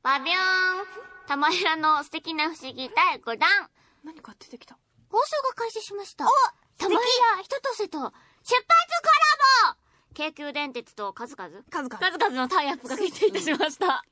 バビョーン。玉浦の素敵な不思議第5弾。 何か出てきた。 放送が開始しました。 素敵。 玉浦ひととせと出発コラボ。京急電鉄と数々のタイアップが決定いたしました。やったー。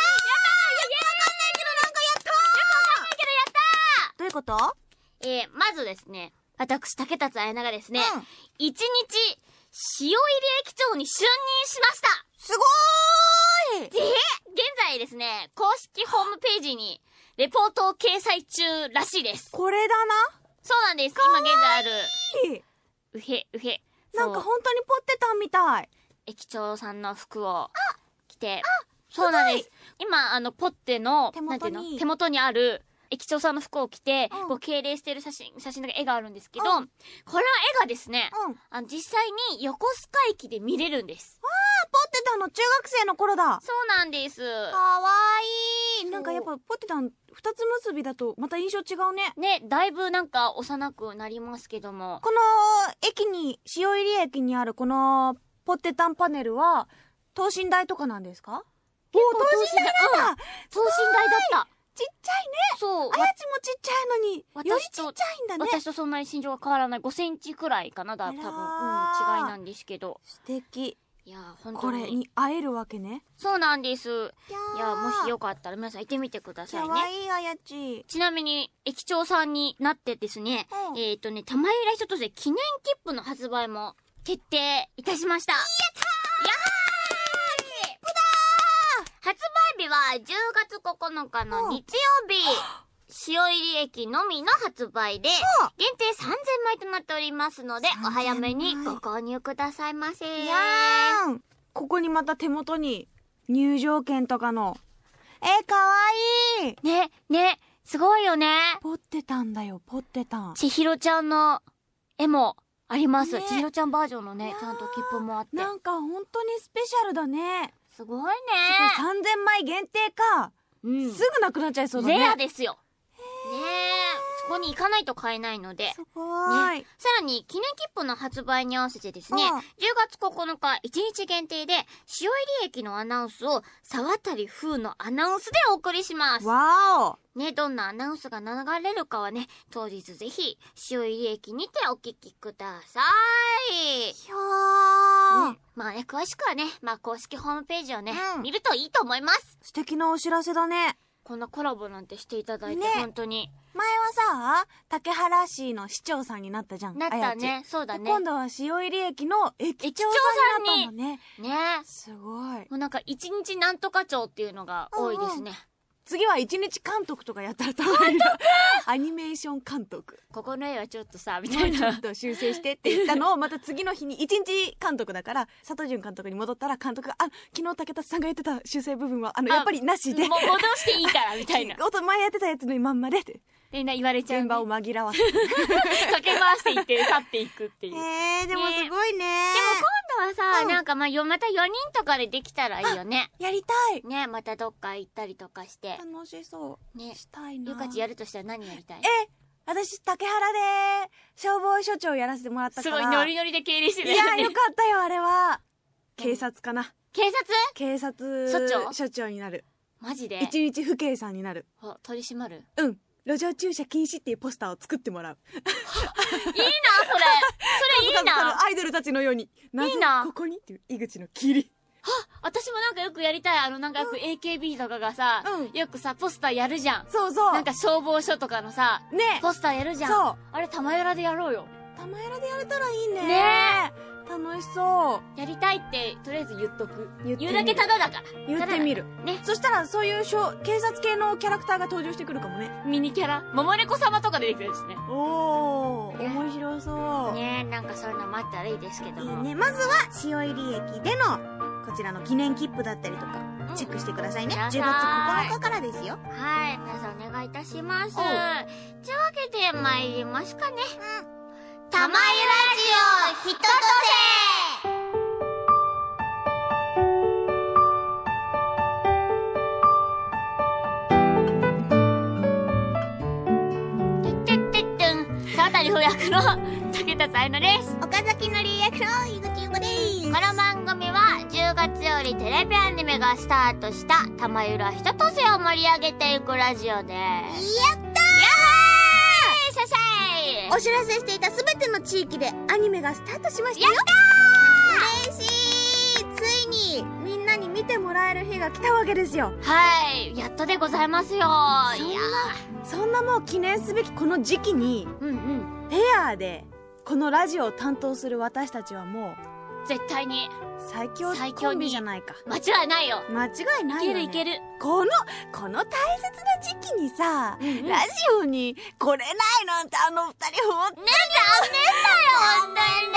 どういうこと？ まずですね、私、竹達彩奈がですね、一日、塩入り駅長に就任しました。 すごーい。 現在ですね、公式ホームページに、レポートを掲載中らしいです。 これだな。 そうなんです。今現在ある。うへ。 なんか本当にポッテタンみたい。 駅長さんの服を着て。そうなんです。今、ポッテの、手元にある、駅長さんの服を着て、こう敬礼してる写真の絵があるんですけど、この絵がですね、実際に横須賀駅で見れるんです。 ポッテタンの中学生の頃だ。 そうなんです。かわいい。なんかやっぱポッテタン二つ結びだとまた印象違うね。 ね、だいぶなんか幼くなりますけども。 この塩入り駅にあるこのポッテタンパネルは、等身大とかなんですか？等身大なんだ。 等身大だった。 ちっちゃいね。 そう。 あやちもちっちゃいのに、よりちっちゃいんだね。 私とそんなに身長が変わらない。5センチくらいかな。多分。違いなんですけど。 素敵。 いや、本当に。 これに会えるわけね。 そうなんです。いや、もしよかったら皆さん行ってみてくださいね。 かわいいあやち。 ちなみに、駅長さんになってですね、玉浦ひととせ記念切符の発売も決定いたしました。やったー！やー！切符だー！発売日は10月9日の日曜日。塩入り駅のみの発売で、限定3000枚となっておりますので、お早めにご購入くださいませ。 やーん。ここにまた手元に入場券とかの。かわいい。 ね、すごいよね。 ポッテタンだよ、ポッテタン。 千尋ちゃんの絵もあります。千尋ちゃんバージョンのね、ちゃんと切符もあって。 なんか本当にスペシャルだね。 すごいね。 3000枚限定か。すぐなくなっちゃいそうだね。 レアですよ。ねえ、そこに行かないと買えないので。 すごい。 さらに、記念切符の発売に合わせてですね、10月9日1日限定で、塩入り駅のアナウンスを、沢渡風のアナウンスでお送りします。 わお。 ね、どんなアナウンスが流れるかはね、当日ぜひ、塩入り駅にてお聞きください。 ひゃー。 まあね、詳しくはね、公式ホームページをね、見るといいと思います。 素敵なお知らせだね。 こんなコラボなんてしていただいて、本当に。 前はさ、竹原市の市長さんになったじゃん。 なったね、そうだね。 今度は塩入り駅の駅長さんになったのね。 ね。 すごい。 もうなんか一日なんとか長っていうのが多いですね。 次は一日監督とかやったらたまにアニメーション監督。 ここの絵はちょっとさ、みたいな。 ちょっと修正してって言ったのをまた次の日に一日監督だから、佐藤淳監督に戻ったら監督が、昨日竹達さんが言ってた修正部分は、やっぱりなしで。 もう戻していいから、みたいな。 前やってたやつのまんまでって。 言われちゃう、ね。 現場を紛らわせて。 かけ回していって去っていくっていう。 でもすごいね。 でも今度はさ、なんかまた4人とかでできたらいいよね。 やりたい。 ね、またどっか行ったりとかして。 楽しそう。 ね。 したいな。 ゆかちやるとしたら何やりたい？ 私、竹原で消防署長やらせてもらったから。 すごいノリノリで敬礼してる。 いや、よかったよ、あれは。警察かな。 警察署長になる。 マジで？ 一日府警さんになる。 取り締まる？ 路上駐車禁止っていうポスターを作ってもらう。 いいな、それいいな。 アイドルたちのように。 いいな。 ここにっていう井口の霧。 私もなんかよくやりたい。なんかよく AKB とかがさ、よくさ、ポスターやるじゃん。 そうそう。 なんか消防署とかのさ、ポスターやるじゃん。そう。あれ、玉浦でやろうよ。 玉浦でやれたらいいね。 ねえ。楽しそう。 やりたいって、とりあえず言っとく。言うだけタダだから。 言ってみる。ね。そしたら、そういう警察系のキャラクターが登場してくるかもね。 ミニキャラ。桃猫様とか出てくるしね。 おー、面白そう。 ね、なんかそういうのもあったらいいですけども。 いいね。まずは、塩入り駅での、こちらの記念切符だったりとか、チェックしてくださいね。10月9日からですよ。 はい。皆さんお願いいたします。というわけで参りますかね。玉井ラジオ、ひととせ沢渡風役の竹田彩乃です。 岡崎のり役の井口ゆこです。 この番組は10 月よりテレビアニメがスタートした玉浦ひととせを盛り上げていくラジオでやったー。 シャシャイお知らせしていたすべての地域でアニメがスタートしましたよ。 やったー。嬉しい。ついにみんなに見てもらえる日が来たわけですよ。 はい、やっとでございますよ。 そんなもう記念すべきこの時期にペアでこのラジオを担当する私たちはもう絶対に最強コンビじゃないか。 間違いないよ。 間違いないよね。 いける。 この大切な時期にさ、ラジオに来れないなんてあの二人思ってね、残念だよ。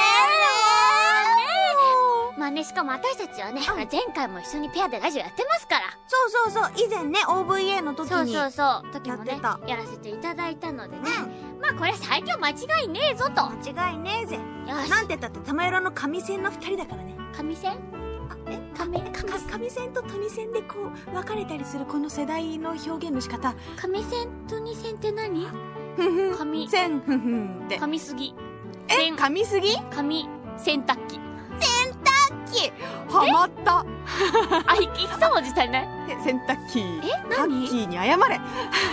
まあね、しかも私たちはね、前回も一緒にペアでラジオやってますから。 そう以前ね OVA の時に時もねやらせていただいたのでね、まあこれ最強間違いねえぞと。 間違いねえぜ。 よし、 なんて言ったって玉色の神線の二人だからね。 神線神線とトニ線でこう分かれたりするこの世代の表現の仕方。 神線と二線って何？神線って神すぎ。 神すぎ？ 神洗濯機。 ハマった。 一文字足りない？ 洗濯機。ハ何？ ッキーに謝れ。 ね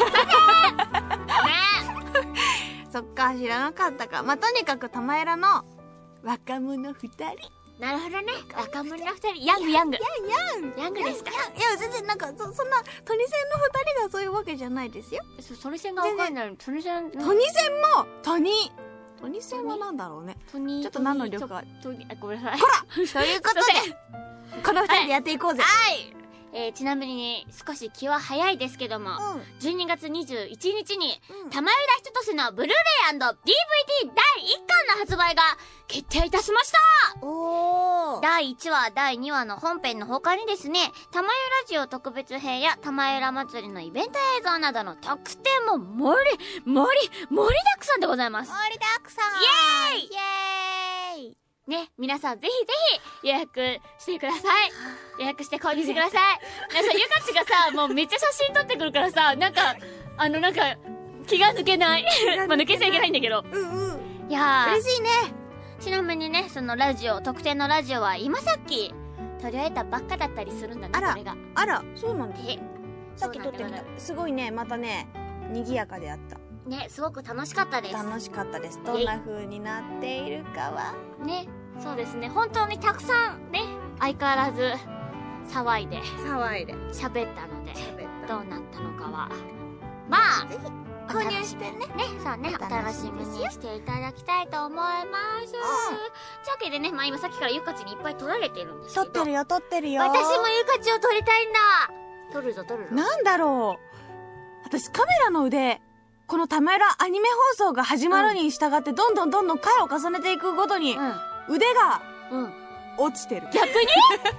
そっか、知らなかったか。まあ、とにかく玉色の若者二人。 なるほどね。若者の二人。ヤング。ヤングですか？ いや、全然なんか、そんな、トニ線の二人がそういうわけじゃないですよ。 トニ線がわかんない。トニ線も、 トニ線はなんだろうね。ちょっと何の略か。 ごめんなさい。 ほらということで、この二人でやっていこうぜ。 はい。ちなみに少し気は早いですけども、12月21日に、玉浦ひととせのブルーレイ&DVD 第1巻の発売が決定いたしました。第1話、第2話の本編の他にですね、玉浦ラジオ特別編や玉浦祭りのイベント映像などの特典も盛りだくさんでございます。 盛りだくさん。 イエーイね、皆さんぜひ予約してください。予約して購入してください。なんかゆかちがさ、もうめっちゃ写真撮ってくるからさ、なんか気が抜けない。まあ抜けちゃいけないんだけど。いやー。 嬉しいね。 ちなみにね、そのラジオ、特典のラジオは今さっき取り終えたばっかだったりするんだね、これが。 あら、そうなんだ。さっき撮ってみた。すごいね、またね、賑やかであった。 ね、すごく楽しかったです。 楽しかったです。どんな風になっているかは。 ね、そうですね。本当にたくさんね、相変わらず騒いで喋ったので、どうなったのかは。まあ、 ぜひ購入してね。 そうね、お楽しみにしていただきたいと思います。というわけでね、まあ今さっきからゆかちにいっぱい撮られてるんですけど。 撮ってるよ。 私もゆかちを撮りたいんだ。撮るぞ。 なんだろう。私カメラの腕、この玉浦アニメ放送が始まるに従ってどんどん回を重ねていくごとに、腕が、落ちてる。 逆に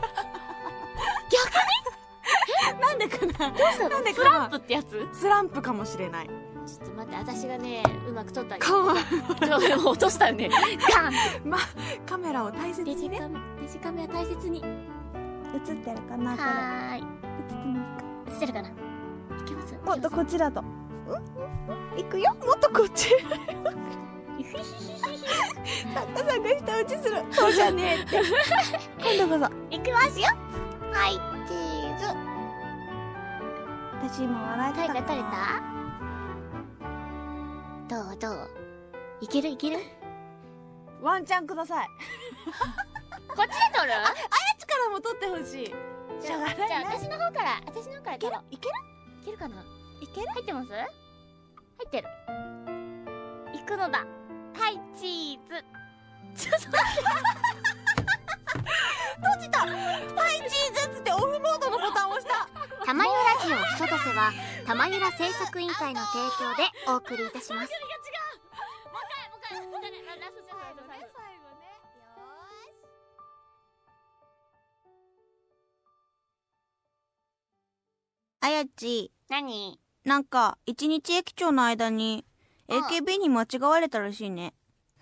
なんでかな。 どうしたの？スランプってやつ？ スランプかもしれない。 ちょっと待って、私がね、うまく撮ったかわいい。 落としたよね。ガン。 ま、カメラを大切にね。 デジカメは大切に。 映ってるかな、これ。 はーい。映ってるかな。いけます？ もっとこっちだと。行くよ。もっとこっち。作家さんが舌打ちする。そうじゃねえって。今度こそ。 行きますよ。はい、チーズ。 私も笑ったかな。 撮れた？どういける？ ワンチャンください。 こっちで撮る？ あやつからも撮ってほしい。 じゃあ私の方から撮ろう。 いけるかな？入ってます？入ってる。行くのだ。はい、チーズ。ちょっと待って。 閉じた。はい、チーズっつってオフモードのボタンを押した。 玉浦ラジオひととせは、玉浦製作委員会の提供でお送りいたします。もう一回。ラスト最後ね。 あやち。 何？ なんか、一日駅長の間に、AKB に間違われたらしいね。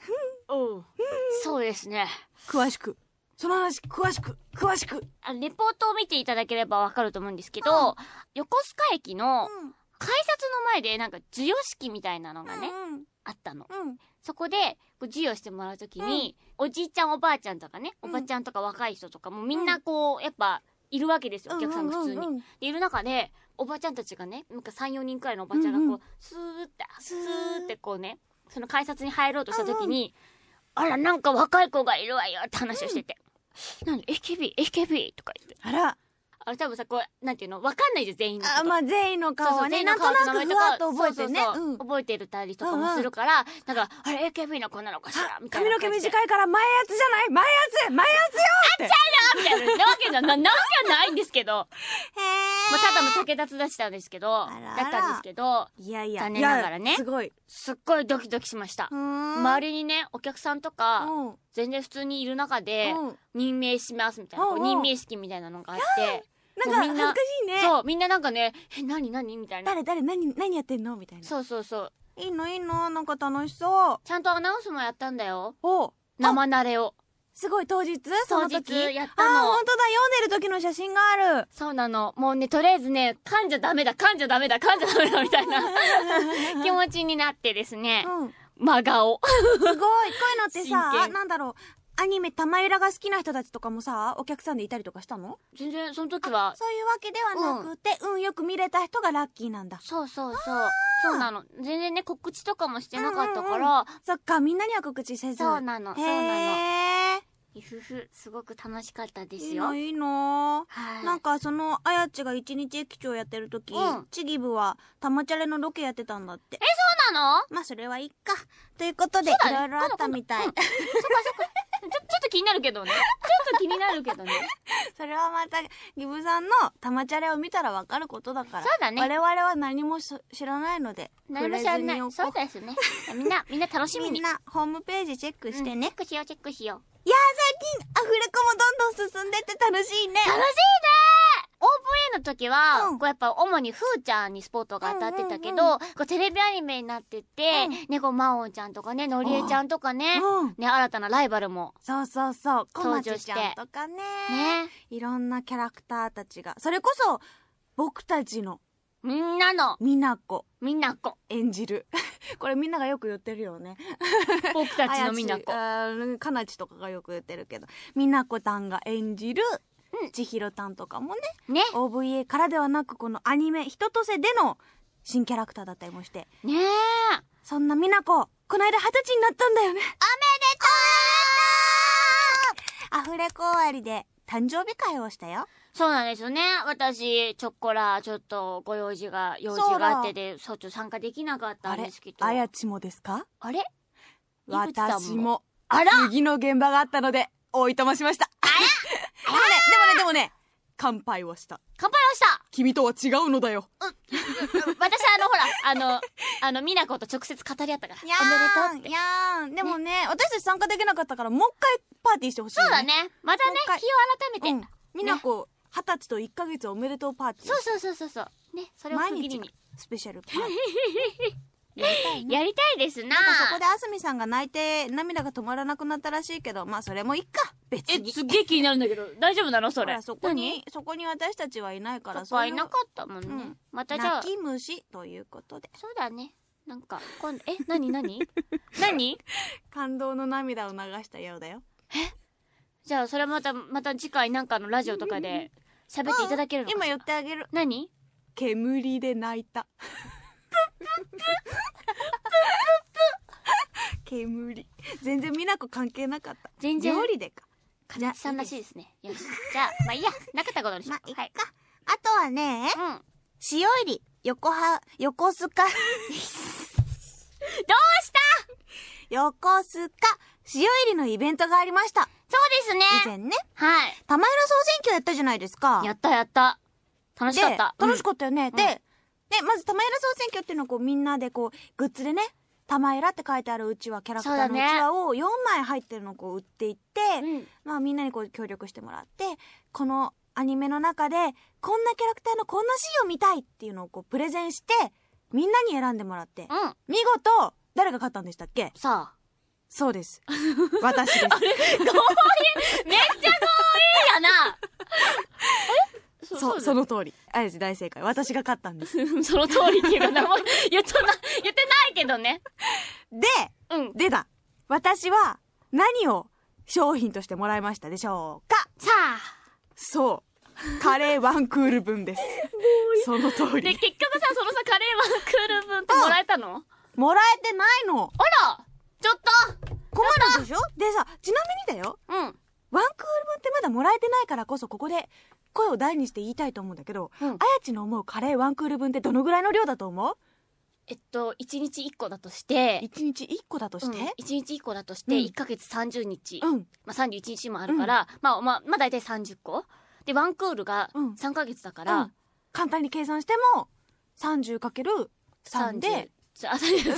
そうですね。 詳しく。その話、詳しく。 レポートを見ていただければわかると思うんですけど、横須賀駅の改札の前でなんか授与式みたいなのがね、 あったの。 うん。 そこで、授与してもらうときに、おじいちゃんおばあちゃんとかね、おばちゃんとか若い人とかもみんなこう、やっぱ、いるわけですよ、お客さんが普通に。で、いる中で、おばちゃんたちがね、なんか3、4人くらいのおばちゃんがこう、スーってこうね、その改札に入ろうとしたときに、あら、なんか若い子がいるわよって話をしてて。何 ?AKB とか言って。 あら。 多分さ、こう、なんていうのわかんないじゃん、全員のこと。 まあ、全員の顔はね、なんとなくふわっと覚えてね。 覚えてるたりとかもするから、なんか、あれ AKB の子なのかしらみたいな。 髪の毛短いから前やつじゃない前やつよって。 あっちゃうよみたいな。なわけないんですけど。まあ、ただの竹立だったんですけど、だったんですけど、 いやいや、 残念ながらね。 すごい。 すっごいドキドキしました。周りにね、お客さんとか、全然普通にいる中で、任命しますみたいな、任命式みたいなのがあって、 なんか恥ずかしいね。 そう、みんななんかね、何みたいな。 誰何やってんのみたいな。 そう。 いいのなんか楽しそう。 ちゃんとアナウンスもやったんだよ。 お生慣れを。 すごい、当日その時やったの。 ほんとだ、読んでる時の写真がある。 そうなの。もうね、とりあえずね、噛んじゃダメだみたいな気持ちになってですね。真顔。 すごい。こういうのってさ、なんだろう。アニメ玉浦が好きな人たちとかもさ、お客さんでいたりとかしたの？ 全然、その時は。 そういうわけではなくて、よく見れた人がラッキーなんだ。 そう。そうなの。全然ね、告知とかもしてなかったから。 そっか、みんなには告知せず。 そうなの。すごく楽しかったですよ。 いいの。なんかその、あやっちが一日駅長やってる時、ちぎぶは、たまチャレのロケやってたんだって。 そうなの？ まあ、それはいいか。ということで、いろいろあったみたい。そっか。 ちょっと気になるけどね。 それはまた、ギブさんのたまチャレを見たらわかることだから。 そうだね。 我々は何も知らないので。 何も知らない。そうですね。みんな楽しみに。 みんな、ホームページチェックしてね。 チェックしよう。 いやー、最近、アフレコもどんどん進んでって楽しいね。 楽しいね。OVA の時は、こうやっぱ主にふーちゃんにスポットが当たってたけど、こうテレビアニメになってて、ね、こうまおんちゃんとかね、のりえちゃんとかね、新たなライバルも。 そう。こまちちゃんとかね。いろんなキャラクターたちが。それこそ、僕たちの。 みんなの。 みなこ。 演じる。これみんながよく言ってるよね。 僕たちのみなこ。 かなちとかがよく言ってるけど。みなこたんが演じる、ちひろたんとかもね。OVA からではなく、このアニメ、人とせでの新キャラクターだったりもして。そんなみなこ、この間20歳になったんだよね。おめでとう！アフレコ終わりで誕生日会をしたよ。 そうなんですよね。私、ちょっと用事があってで、ちょっと参加できなかったんですけど。 あやちもですか？ あれ？ 私も。 あら！ 次の現場があったので、おいとましました。でもね、乾杯をした。君とは違うのだよ。 私ほら、みなこと直接語り合ったから。おめでとうって。 でもね、私たち参加できなかったから、もう一回パーティーしてほしい。 そうだね。またね、日を改めて。 みなこ、20歳と1ヶ月おめでとうパーティー。 そう。ね、それを区切りに。 スペシャルパーティー。 やりたいですな。 そこであすみさんが泣いて涙が止まらなくなったらしいけど、まあそれもいっか。別に。 すっげえ気になるんだけど、大丈夫なのそれ。 そこに私たちはいないから、 そこはいなかったもんね。またじゃあ。 泣き虫ということで。 そうだね。なんか、今度、何感動の涙を流したようだよ。 じゃあ、それまた次回なんかのラジオとかで喋っていただけるのかしら。 今言ってあげる。 何？ 煙で泣いた。煙。全然美奈子関係なかった。 全然。 料理でか。 かなちさんらしいですね。よし。じゃあ、まあいいや。なかったことにしよう。 まあ、いっか。あとはね、塩入り、横須賀。どうした横須賀、塩入りのイベントがありました。 そうですね。 以前ね。 はい。 玉浦総選挙やったじゃないですか。 やった。楽しかった。 楽しかったよね。で、まず玉浦総選挙っていうのをこうみんなでこう、グッズでね、玉浦って書いてあるうちわ、キャラクターのうちわを4枚入ってるのをこう売っていって、まあみんなにこう協力してもらって、このアニメの中で、こんなキャラクターのこんなシーンを見たいっていうのをこうプレゼンして、みんなに選んでもらって、見事、誰が勝ったんでしたっけ？ さあ。 そうです。私です。 あれ？強引！めっちゃ強引やな！ その通り。あやち大正解。私が勝ったんです。 その通りっていうか、言ってないけどね。 でだ。私は何を商品としてもらいましたでしょうか？ さあ。 そう。カレーワンクール分です。その通り。 で、結局さ、そのさ、カレーワンクール分ってもらえたの？ もらえてないの。 あらちょっと困るでしょ？でさ、ちなみにだよ。 うん。 ワンクール分ってまだもらえてないからこそ、ここで声を大にして言いたいと思うんだけど、あやちの思うカレーワンクール分ってどのぐらいの量だと思う ？1日1個だとして、 ?1 日1個だとして、 1日1個だとして、1ヶ月30日。 うん。 まあ、31日もあるから、まあ大体30個。で、ワンクールが3ヶ月だから、 簡単に計算しても、30×3 で、 30×30。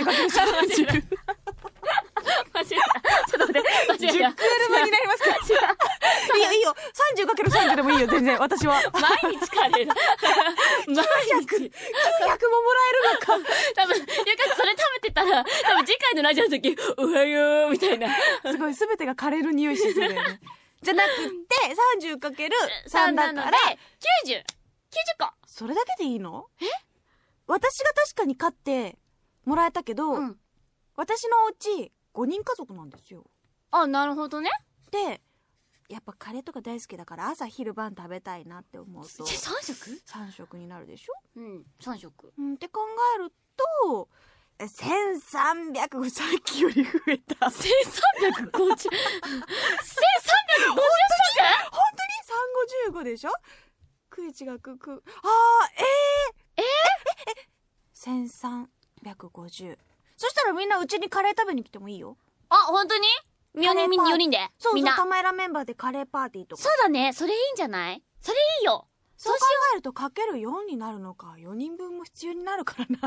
間違えた。ちょっと待って、間違えた。10クール分になりますか？いいよ。30×30 でもいいよ、全然、私は。 毎日カレーだ。 900ももらえるのか。 多分、ゆかそれ食べてたら、多分次回のラジオの時、おはようみたいな。 すごい、すべてがカレーの匂いしそうだよね。じゃなくって、30×3 だから、 90個。 それだけでいいの？私が確かに買ってもらえたけど、私のお家5人家族なんですよ。 あ、なるほどね。 で、やっぱカレーとか大好きだから朝昼晩食べたいなって思うと。 3食 ?3 食になるでしょ？ うん、3食。 って考えると、1300、さっきより増えた。 1350 1350食？ 本当に 355 でしょ？食い違う1350。そしたらみんなうちにカレー食べに来てもいいよ。 あ、本当に？4人で。 そうそう、玉浦メンバーでカレーパーティーとか。 そうだね。それいいんじゃない？それいいよ。 そう考えるとかける4になるのか。4人分も必要になるからな。こ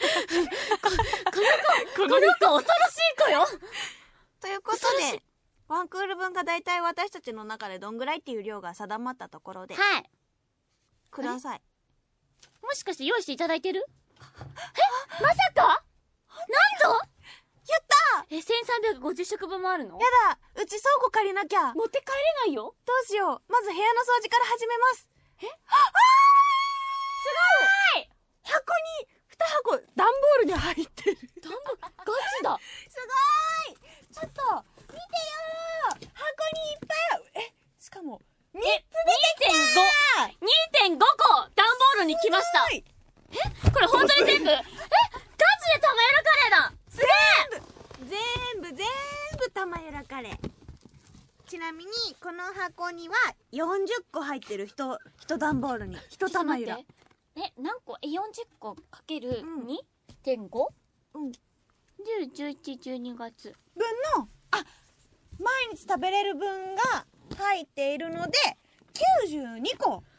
の子恐ろしい子よ。 ということで、ワンクール分がだいたい私たちの中でどんぐらいっていう量が定まったところで。 はい。 ください。 もしかして用意していただいてる？まさか？なんと？ やった ！1350食分もあるの？ やだ、うち倉庫借りなきゃ。 持って帰れないよ。 どうしよう。まず部屋の掃除から始めます。すごい！箱に2箱段ボールに入ってる。 段ボールガチだ。 すごい！ちょっと見てよー。箱にいっぱいしかも3つ出てきた。 2.5 個段ボールに来ました。これ本当に全部？ガチで玉浦カレーだ。すげえ！ 全部玉浦カレー。ちなみにこの箱には40個入ってる一段ボールに一玉浦。 何個？40個かける 2.5？ 10、11、12月分の毎日食べれる分が入っているので92個。92個！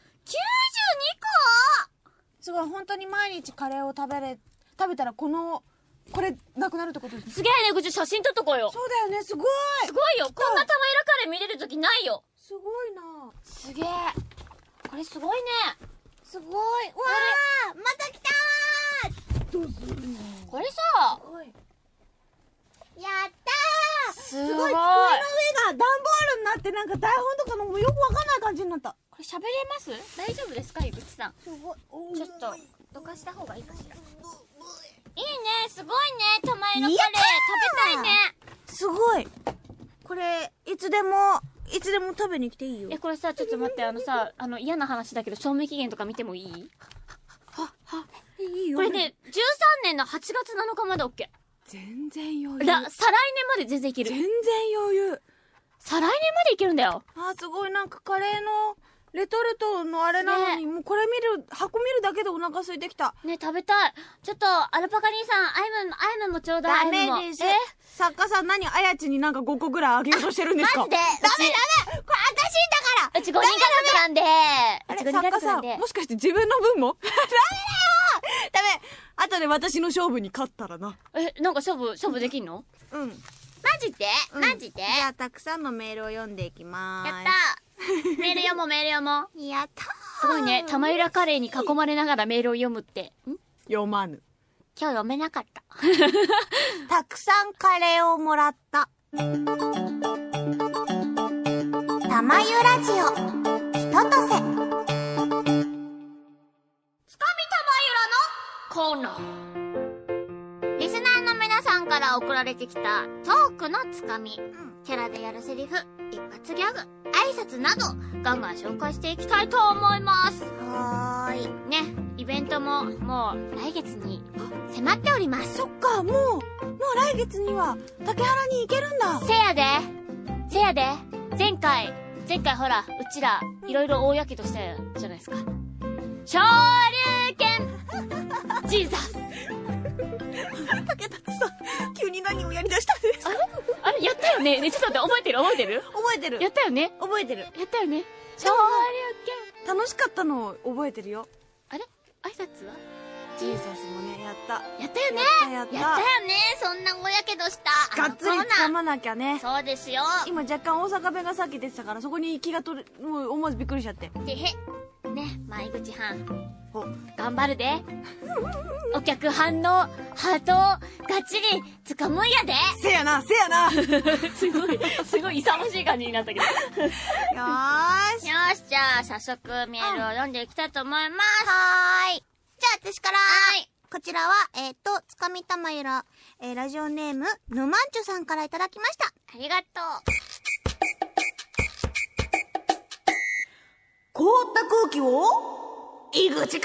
すごい、本当に毎日カレーを食べたらこれなくなるってことですね。 すげえね、ぐち写真撮っとこうよ。 そうだよね、すごい。 すごいよ。こんな玉浦カレー見れるときないよ。 すごいな。 すげえ。これすごいね。 すごい。わー、また来たー。どうするの？ これさ、 すごい。やったー。 すごい。 机の上が段ボールになってなんか台本とかのもよくわかんない感じになった。 これ喋れます？大丈夫ですか、井口さん。 すごい。 ちょっとどかした方がいいかしら。いいね、すごいね、玉浦カレー食べたいね。 すごい。これいつでも食べに来ていいよ。 これさ、ちょっと待って、嫌な話だけど賞味期限とか見てもいい？ いいよ。 これね、13年の8月7日まで OK。 全然余裕。 再来年まで全然いける。 全然余裕。 再来年までいけるんだよ。 すごい、なんかカレーのレトルトのあれなのに、もうこれ箱見るだけでお腹空いてきた。 ね、食べたい。ちょっと、アルパカ兄さん、アイムもちょうだい。 ダメです。作家さん何、あやちになんか5個ぐらいあげようとしてるんですか？ マジでダメこれ私だから。 うち5人家族なんで。うち5人家族なんで。 もしかして自分の分も？ダメだよ！ダメ。後で私の勝負に勝ったらな。 なんか勝負できんの？ うん。 マジで？マジで？ じゃあ、たくさんのメールを読んでいきまーす。 やったー。メール読もう。 やったー。 すごいね。玉浦カレーに囲まれながらメールを読むって。 読まぬ。 今日読めなかった。 たくさんカレーをもらった。玉湯ラジオ、ひととせ。 つかみ玉浦のコーナー。リスナーの皆さんかから送られてきたトークのつかみ、キャラでやるセリフ、一発ギャグ、挨拶などガンガン紹介していきたいと思います。 はーい。 ね、イベントももう来月に迫っております。 そっか、もう来月には竹原に行けるんだ。 せやで前回ほら、うちらいろいろ大やけどしたじゃないですか。昇竜拳ジーザス竹達さん、急に何をやりだしたんですか？ あれやったよね。ね、ちょっと待って、覚えてる覚えてる。 やったよね。 覚えてる。 やったよね。昇竜拳楽しかったのを覚えてるよ。 あれ挨拶はジーザスもね、やった。 やったよね。 やったよね。そんな大やけどした。 がっつり掴まなきゃね。 そうですよ。 今若干大阪弁がさっき出てたから、そこに気がもう思わずびっくりしちゃって。 てへ。ね、前口班。 お、 頑張るで。お客班のハートをがっちり掴むんやで。 せやなすごい勇ましい感じになったけど。よーし。 よし、じゃあ早速メールを読んでいきたいと思います。 はーい。じゃあ私から。 はい。 こちらは、つかみたまゆら、ラジオネーム、ぬまんちゅさんからいただきました。 ありがとう。 凍った空気を、井口カッター、井口ぐで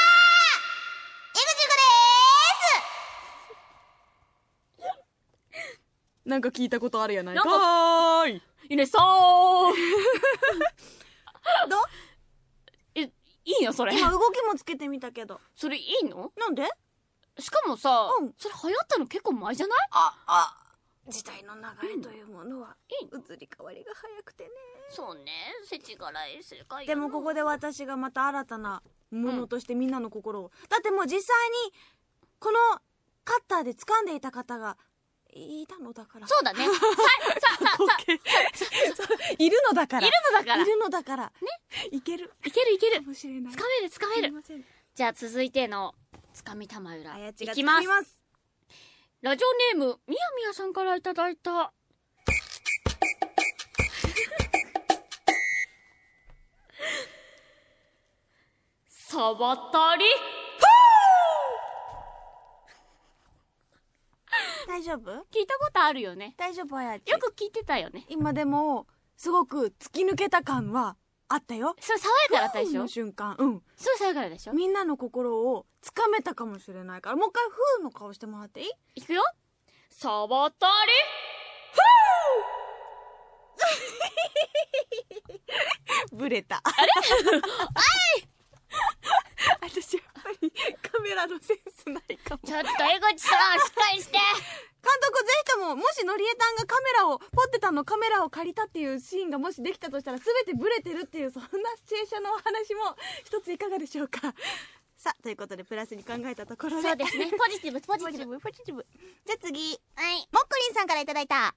ーす。なんか聞いたことあるやないかーい。 いねそうどう？ いいのそれ。 今動きもつけてみたけど。 それいいの？ なんで？ しかもさ、 うん、 それ流行ったの結構前じゃない？ 時代の流れというものは、移り変わりが早くてね。 そうね、世知辛い世界。 でもここで私がまた新たなものとしてみんなの心を。だってもう実際に、このカッターで掴んでいた方が、いたのだから。 そうだね。 いるのだから。 いるのだから。 ね。いける。 かもしれない。 掴める。じゃあ続いてのつかみたまゆらいきます。ラジオネームみやみやさんからいただいた。サバタリ。 大丈夫？ 聞いたことあるよね。 大丈夫、あやち。 よく聞いてたよね。 今でもすごく突き抜けた感はあったよ。 それ爽やかだったでしょ？ の瞬間、うん。 それ爽やかでしょ？ みんなの心をつかめたかもしれないから、もう一回フーの顔してもらっていい？ いくよ。サバタリ。 ブレた。 あれ私やっぱりカメラのセンスないかも。 ちょっと江口さん、しっかりして。 監督ぜひとも、もしのりえたんがポッテタンのカメラを借りたっていうシーンがもしできたとしたら、全てブレてるっていう、そんなシチュエーションのお話も一ついかがでしょうか。さあ、ということでプラスに考えたところで。 そうですね。ポジティブ。 じゃあ次。 はい。 もっくりんさんからいただいた。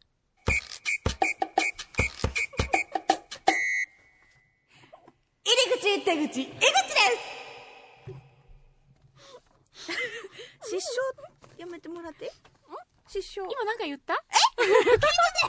入り口、出口、江口です。失笑やめてもらって。失笑。 今なんか言った？ 聞いてたよ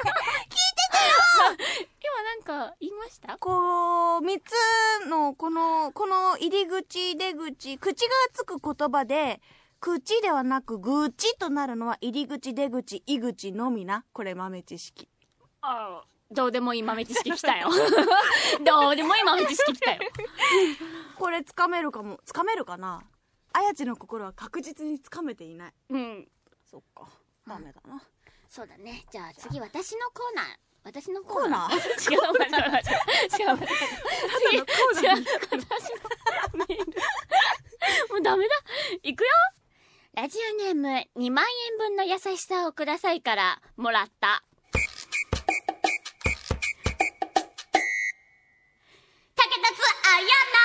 今なんか言いました？ こう、三つの、この入り口、出口、口がつく言葉で、口ではなく、ぐちとなるのは入り口、出口、井口のみな。これ豆知識。 ああ、どうでもいい豆知識来たよ。どうでもいい豆知識来たよ。 これつかめるかも。つかめるかな？あやちの心は確実につかめていない。 うん。 そっか。ダメだな。 そうだね。じゃあ次、私のコーナー。 私のコーナー違う。私のメール。もうダメだ。いくよ。ラジオネーム2万円分の優しさをくださいからもらった。竹達あや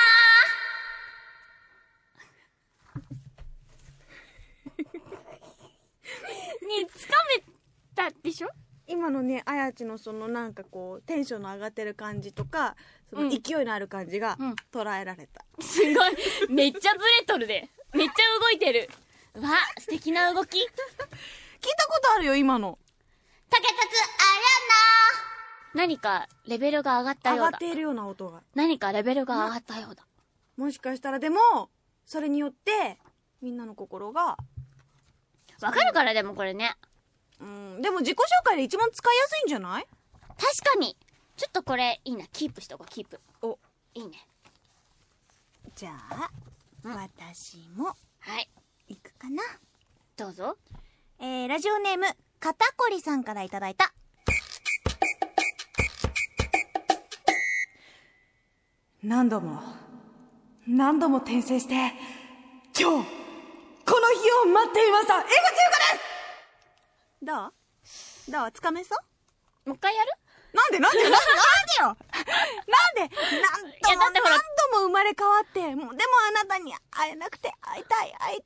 なにつかめたでしょ？ 今のね、あやちのそのなんかこうテンションの上がってる感じとか、その勢いのある感じが捉えられた。 すごい。めっちゃブレとるで。めっちゃ動いてる。わ、素敵な動き。聞いたことあるよ、今の。 竹達あやな。何かレベルが上がったようだ。 上がっているような音が。 何かレベルが上がったようだ。 もしかしたらでも、それによって、みんなの心が。 わかるからでもこれね。 でも自己紹介で一番使いやすいんじゃない？ 確かに。ちょっとこれいいな。キープしとこう、キープ。 お、 いいね。 じゃあ、私もはい。 いくかな。 どうぞ。 ラジオネーム肩こりさんからいただいた。何度も転生して今日この日を待っていました、江口優香です。どうつかめそう？ もう一回やる？ なんでよなんで何度も生まれ変わって、でもあなたに会えなくて会いたい。ついに生まれ変わ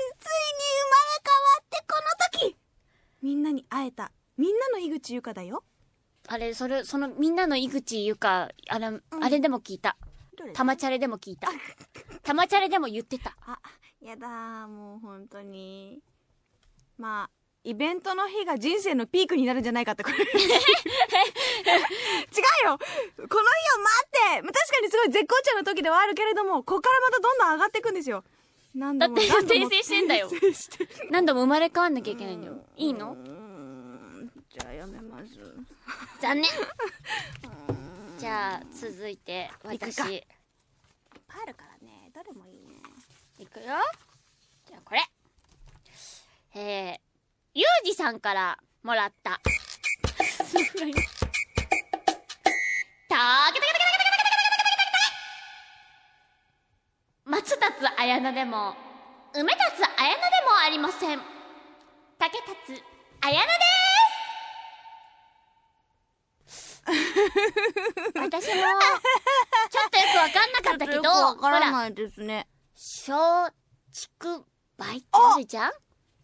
ってこの時、みんなに会えた。みんなの井口優香だよ。 あれ、そのみんなの井口優香、あれでも聞いた。たまチャレでも聞いた。たまチャレでも言ってた。 あ、やだー、もう本当に。まあ、イベントの日が人生のピークになるんじゃないかってこれ違うよ、この日を待って、確かにすごい絶好調の時ではあるけれども、ここからまたどんどん上がっていくんですよ。何度もだって転生してんだよ。何度も生まれ変わんなきゃいけないんだよ。いいの？ じゃあやめます。 残念。じゃあ続いて私いっぱいあるからね、どれもいいね。 いくよ。じゃあこれゆうじさんからもらった。松立綾菜でも梅立綾菜でもありません。竹立綾菜です。私もちょっとよくわかんなかったけど、 わからないですね。 松竹梅ってあるじゃん。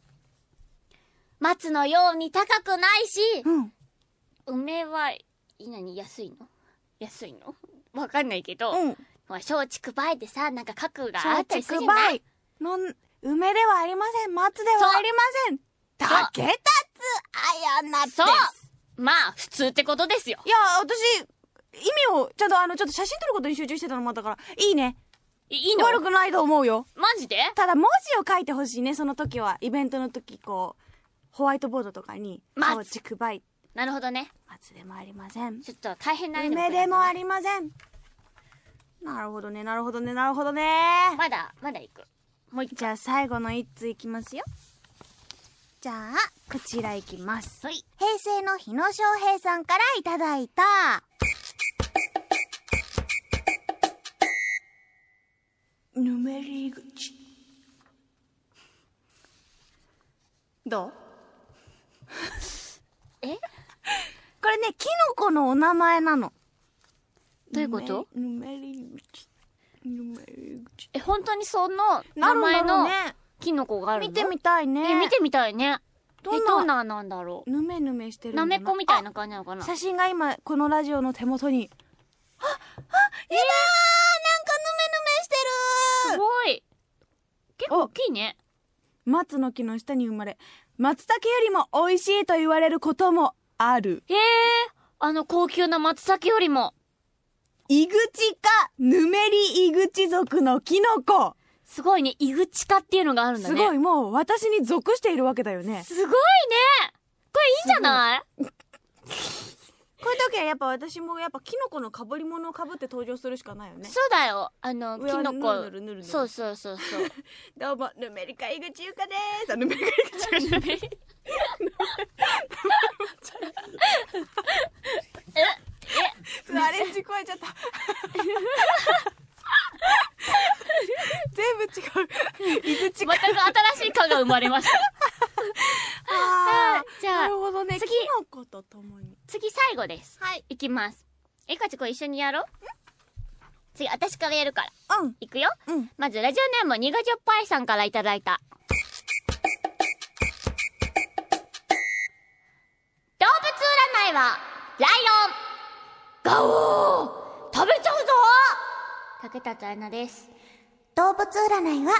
松のように高くないし、梅は安いのわかんないけど、松竹梅でさ、なんか角があったりするじゃない？ 梅ではありません、松ではありません、竹立綾菜です。 そう、まあ普通ってことですよ。 いや、私意味をちょっと写真撮ることに集中してたのもあったから、いいね。 いいの？ 悪くないと思うよ。 マジで？ ただ文字を書いてほしいね、その時は。イベントの時、こうホワイトボードとかに松竹梅。 なるほどね。 松でもありません。 ちょっと大変な梅でもありません。なるほどね。まだいく。もう一個。 じゃあ最後の一通いきますよ。じゃあこちらいきます。 はい。 平成の日野翔平さんからいただいた。ぬめり口。どう？これね、キノコのお名前なの。 どういうこと？ ぬめり口。 本当にその名前のキノコがあるの？ 見てみたいね。 見てみたいね。どんななんだろう。 ぬめぬめしてるんだな。 なめこみたいな感じなのかな。 写真が今このラジオの手元に。やだー、なんかぬめぬめしてるー。 すごい。結構大きいね。 松の木の下に生まれ、松茸よりも美味しいと言われることもある。 へえ、高級な松茸よりも。 イグチ科ヌメリイグチ属のキノコ。 すごいね。イグチ科っていうのがあるんだね。 すごい、もう私に属しているわけだよね。 すごいね。これいいんじゃない？ こういう時はやっぱ私もキノコの被り物を被って登場するしかないよね。 そうだよ。キノコ。 ぬるそう。 どうも、ヌメリカ井口優香でーす。ヌメリカ井口優香でーす。アレンジ加えちゃった。全部違う。井口また新しい科が生まれました。じゃあ、 なるほどね。 次キノコとともに。 次最後です。 はい。 いきます。かちこ一緒にやろう？次、私からやるから。いくよ。まず、ラジオネーム、にがじょっぱいさんからいただいた。動物占いは、ライオン。ガオー！食べちゃうぞ！竹立彩菜です。 動物占いは、コアラ。抱っ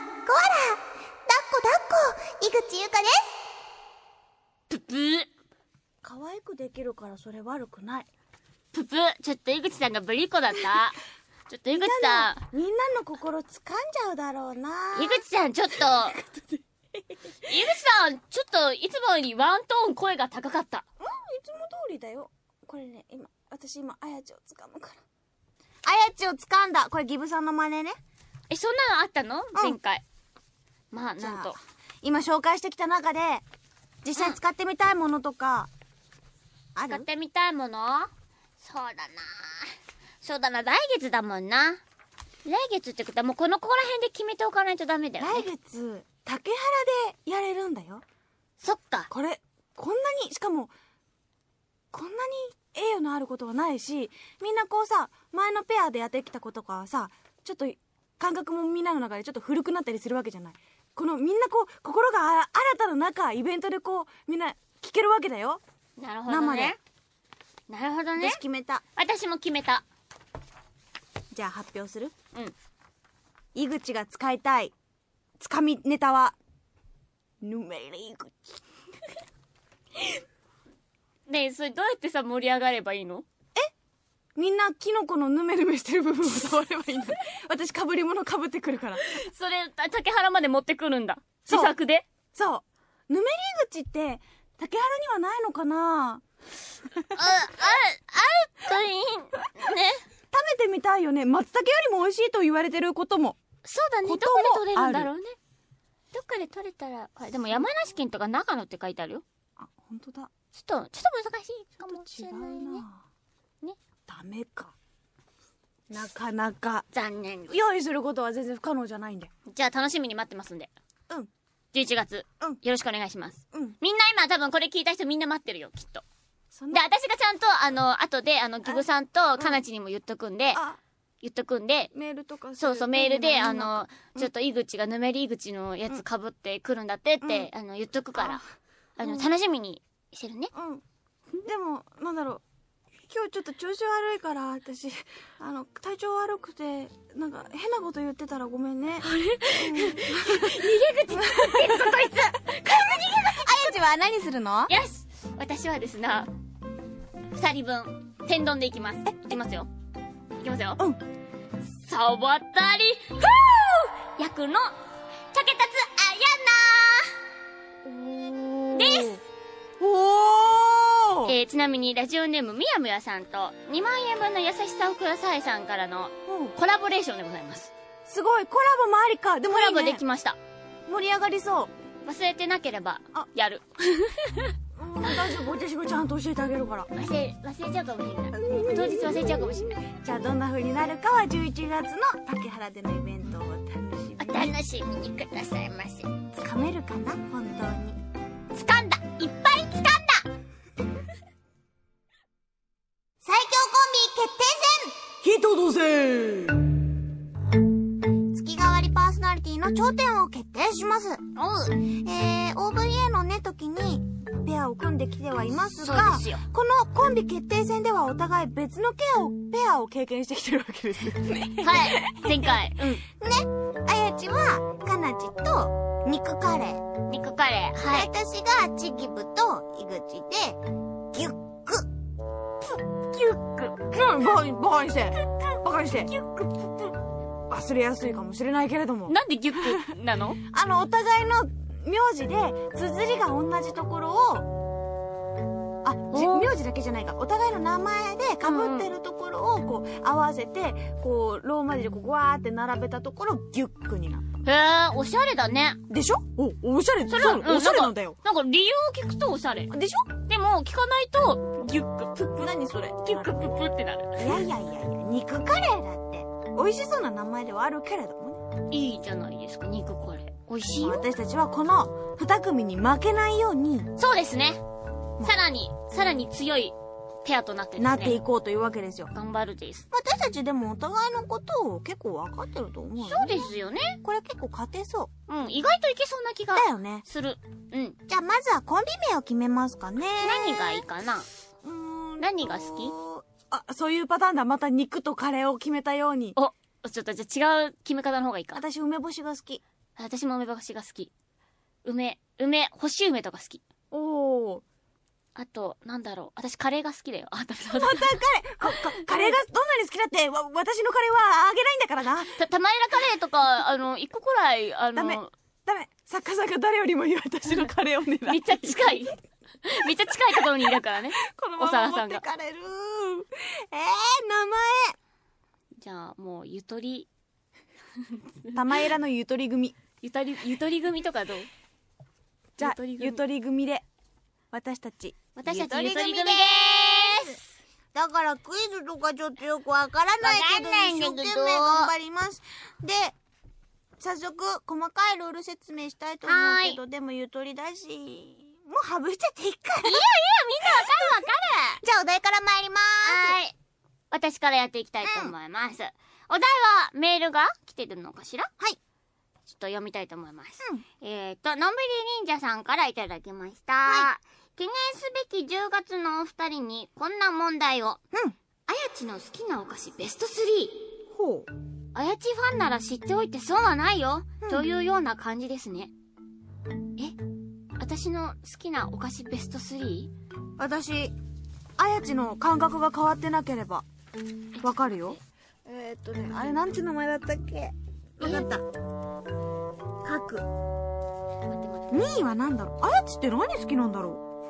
こ、井口優香です。 ぷぷー。 可愛くできるからそれ悪くない。 ぷぷ、ちょっと井口さんがぶりっ子だった。ちょっと井口さん。 みんなの心掴んじゃうだろうな。 井口さん、ちょっと。 井口さん、ちょっといつもよりワントーン声が高かった。 いつも通りだよ。これね、私今、あやちを掴むから。あやちを掴んだ。これギブさんの真似ね。 そんなのあったの？前回。まあ、なんと。 今紹介してきた中で、実際使ってみたいものとか、ある？ 使ってみたいもの？そうだな、来月だもんな。来月ってことはもうこら辺で決めておかないとダメだよね。 来月、竹原でやれるんだよ。 そっか。 こんなに、しかも、こんなに栄誉のあることはないし、みんなこうさ、前のペアでやってきた子とかはさ、ちょっと感覚もみんなの中でちょっと古くなったりするわけじゃない。みんなこう、心が新たな中、イベントでこう、みんな聞けるわけだよ。 なるほどね。なるほどね。 私決めた。 私も決めた。 じゃあ発表する？ うん。 井口が使いたいつかみネタはヌメリ井口。 ねえ、それどうやってさ盛り上がればいいの？ みんなキノコのヌメヌメしてる部分を触ればいいんだ。私被り物被ってくるから。 それ竹原まで持ってくるんだ。自作で？ そう。ヌメリ井口って竹原にはないのかな？ あるといいね。 食べてみたいよね。松茸よりも美味しいと言われてることも。 そうだね。どこで取れるんだろうね。どっかで取れたら、でも山梨県とか長野って書いてあるよ。 あ、本当だ。 ちょっと難しいかもしれないね。ね。 ダメか。なかなか。 残念。 用意することは全然不可能じゃないんで。 じゃあ楽しみに待ってますんで。 うん。 11月。 うん。 よろしくお願いします。 うん。 みんな今多分これ聞いた人みんな待ってるよ、きっと。で、私がちゃんと、後で、ギブさんとかなちにも言っとくんで、 メールとかそう、メールで、ちょっと井口がヌメリ井口のやつ被ってくるんだってって、言っとくから、楽しみにしてるね。 うん。でも、なんだろう。今日ちょっと調子悪いから、私、体調悪くて、なんか変なこと言ってたらごめんね。あれ、逃げ口作ってるぞ、こいつ。こいつ逃げ口。あやちは何するの？ よし、私はですな、2人分、天丼でいきます。いきますよ。いきますよ。 うん。 サバタリ、役の、竹達彩奈です。 おー。 ちなみにラジオネームみやむやさんと2万円分の優しさをくださいさんからのコラボレーションでございます。 すごい、コラボもありか。でもいいね、 コラボできました。 盛り上がりそう。 忘れてなければやる。 大丈夫、私がちゃんと教えてあげるから。 忘れちゃうかもしれない。当日忘れちゃうかもしれない。 じゃあどんな風になるかは11月の竹原でのイベントをお楽しみにくださいませ。 つかめるかな、本当に。 掴んだ、いっぱい掴んだ。 最強コンビ決定戦ヒットどせ月替わりパーソナリティの頂点を決定します。OVA のね時にペアを組んできてはいますが、このコンビ決定戦ではお互い別のペアを経験してきてるわけですよね。 はい、前回。 ね、あやちはかなちと肉カレー。はい。私がチギブと井口でギュック。バカにして。忘れやすいかもしれないけれども。 なんでギュックなの？ お互いの名字で、綴りが同じところを、名字だけじゃないか。お互いの名前で被ってるところを、こう、合わせて、こう、ローマ字でこう、グワーって並べたところ、ギュックになる。 へー、おしゃれだね。 でしょ？おしゃれ。それは、おしゃれなんだよ。 なんか理由を聞くとおしゃれ。 でしょ？ でも、聞かないと、ギュック、プップ。 何それ？ ギュック、プップってなる。 いや、肉カレーだって。美味しそうな名前ではあるけれどもね。 いいじゃないですか、肉カレー。美味しいよ。 私たちはこの2組に負けないように。 そうですね。さらに強いペアとなってですね。 なっていこうというわけですよ。 頑張るです。 私たちでもお互いのことを結構分かってると思うよね。 そうですよね。 これ結構勝てそう。 うん、意外といけそうな気が。 だよね。 する。うん。 じゃあまずはコンビ名を決めますかね。 何がいいかな？何が好き？ そういうパターンだ。また肉とカレーを決めたように。 ちょっとじゃあ違う決め方の方がいいか。 私梅干しが好き。 私も梅干しが好き。干し梅とか好き。 おー。 あと、なんだろう。私カレーが好きだよ。 またカレーがどんなに好きだって、私のカレーはあげないんだからな。 玉入らカレーとか、一個くらい、 ダメ。 作家さんが誰よりもいい私のカレーを狙ってめっちゃ近い。めっちゃ近いところにいるからね。 このまま持ってかれる。名前。 じゃあ、もう、ゆとり。 玉枝のゆとり組。 ゆとり組とかどう？ じゃあ、ゆとり組で。私たちゆとり組でーす。だからクイズとかちょっとよくわからないけど、一生懸命頑張ります。で、早速、細かいルール説明したいと思うけど、でもゆとりだし、もう省いちゃっていいか。いいよ、みんなわかる。じゃあお題から参りまーす。 はい。私からやっていきたいと思います。お題はメールが来てるのかしら？ はい。 ちょっと読みたいと思います。のんびり忍者さんからいただきました。はい。記念すべき10月のお二人にこんな問題を。あやちの好きなお菓子ベスト3。 ほう。 あやちファンなら知っておいて損はないよ。というような感じですね。私の好きなお菓子ベスト 3？ 私、あやちの感覚が変わってなければわかるよ。あれなんて名前だったっけ？わかった。書く。2位はなんだろう？あやちって何好きなんだろう？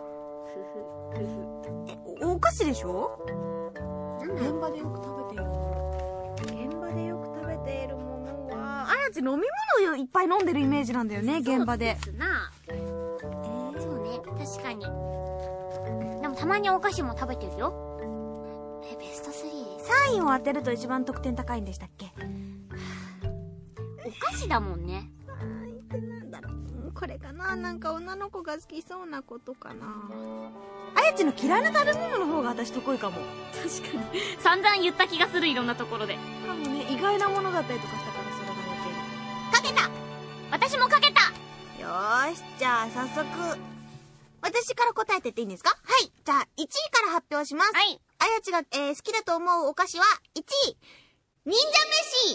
お菓子でしょ？現場でよく食べているもの。現場でよく食べているものは、あやち飲み物をいっぱい飲んでるイメージなんだよね、現場で。 そうですな。そうね、確かに。でもたまにお菓子も食べてるよ。ベスト 3？ 3位を当てると一番得点高いんでしたっけ？ お菓子だもんね。 なんだろう。これかな？なんか女の子が好きそうなことかな。あやちの嫌いな食べ物の方が私得意かも。 確かに。散々言った気がする、いろんなところで。 かもね、意外なものだったりとかしたから、それが余計に。かけた！ 私もかけた！ よーし、じゃあ早速、私から答えてっていいんですか？はい。じゃあ、1位から発表します。 はい。 あやちが、好きだと思うお菓子は、1位、忍者飯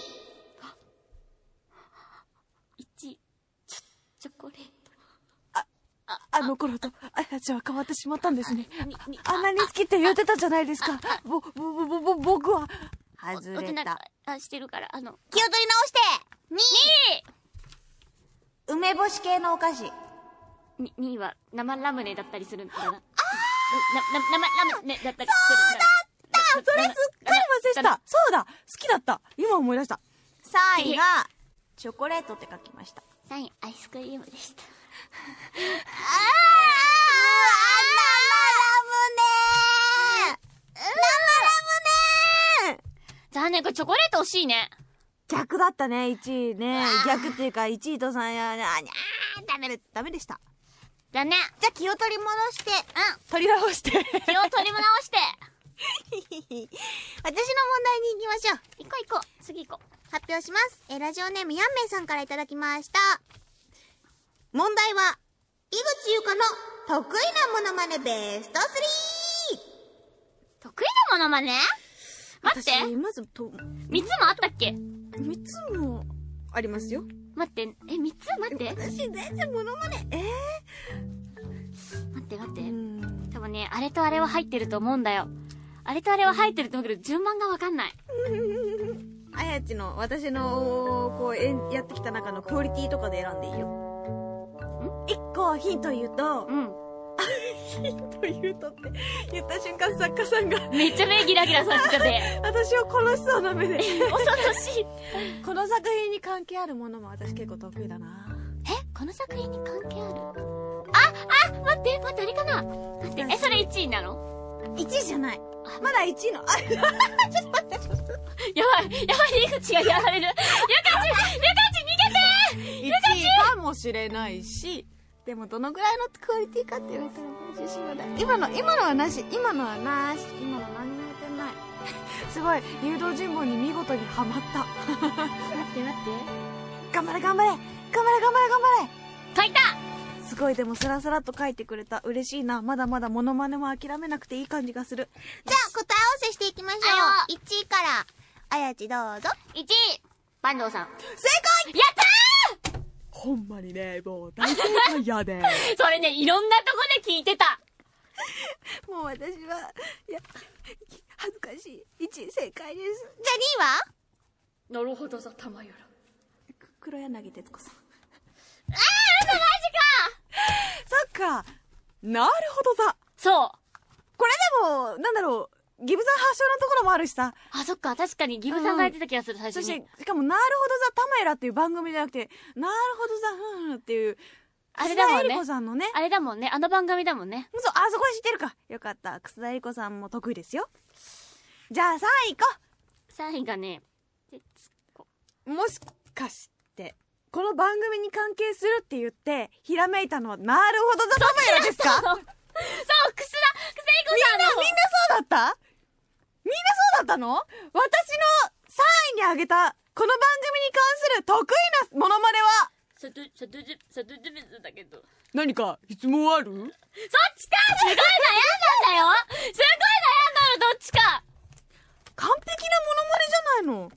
1位、チョコレート。 あの頃と、あやちは変わってしまったんですね。あんなに好きって言ってたじゃないですか。僕は、外れた。 してるから、気を取り直して2位梅干し系のお菓子。 2位は生ラムネだったりするんだな。生ラムネだったりするんだな。 そうだった！それすっかり忘れてた。そうだ！好きだった。今思い出した。3位が、チョコレートって書きました。 3位、アイスクリームでした。 生ラムネ残念、これチョコレート惜しいね。 逆だったね、1位ね。逆っていうか、1位と3位はね、ダメでした。 だね。 じゃあ気を取り戻して。取り直して。 気を取り直して。 私の問題に行きましょう。 行こう。次行こう。 発表します。ラジオネームヤンメイさんからいただきました。問題は、井口優香の得意なモノマネベスト 3！ 得意なモノマネ？待って。 まず 3つもあったっけ？ 3 つもありますよ。 待って、3つ？待って。 私全然モノマネ、 待って。多分ね、あれとあれは入ってると思うんだよ。あれとあれは入ってると思うけど、順番がわかんない。 あやちの、私の、やってきた中のクオリティとかで選んでいいよ。1個ヒント言うと、ヒント言うとって言った瞬間作家さんがめっちゃ目ギラギラさせてて私を殺しそうな目で恐ろしい。 この作品に関係あるものも私結構得意だな。 この作品に関係ある？待って、あれかな？待って、それ1位なの ？1位じゃない。まだ1位の、ちょっと待って。 やばい、井口がやられる。ゆかち逃げて！ 1位かもしれないし、でもどのぐらいのクオリティかって言われたら自信はない。今のはなし。今の何も言ってない。すごい、誘導尋問に見事にハマった。 待って。 頑張れ書いた！ すごい、でもスラスラっと書いてくれた。嬉しいな。まだまだモノマネも諦めなくていい感じがする。じゃあ答え合わせしていきましょう。1位から、あやちどうぞ。 1位、坂東さん。 正解！ やったー！ ほんまにね、もう大正解やで。 それね、いろんなとこで聞いてた。 もう私は、恥ずかしい。1位正解です。じゃあ2位は？ なるほどさ、玉よら。 黒柳徹子さん。 なるほどだ。 そう。 これでも、なんだろう、ギブさん発祥のところもあるしさ。 あ、そっか、確かにギブさんがやってた気がする、最初に。 そして、しかも、なるほどザ・タマエラっていう番組じゃなくて、なるほどザ・ふんっていう、 あれだもんね。 楠田絵理子さんのね。 あれだもんね。あの番組だもんね。 そう、あそこは知ってるか。よかった。楠田絵理子さんも得意ですよ。じゃあ、3位行こ 3位がね、 う。もしかして、この番組に関係するって言って、ひらめいたのは、なるほどザ・タマエラですか？ そう、楠田理子さんの。 みんなそうだったみんなそうだったの？私の3位に挙げた、この番組に関する得意なモノマネは、 サトジベスだけど。 何か質問ある？ そっちか！すごい悩んだんだよ！すごい悩んだの、どっちか！ 完璧なモノマネじゃないの。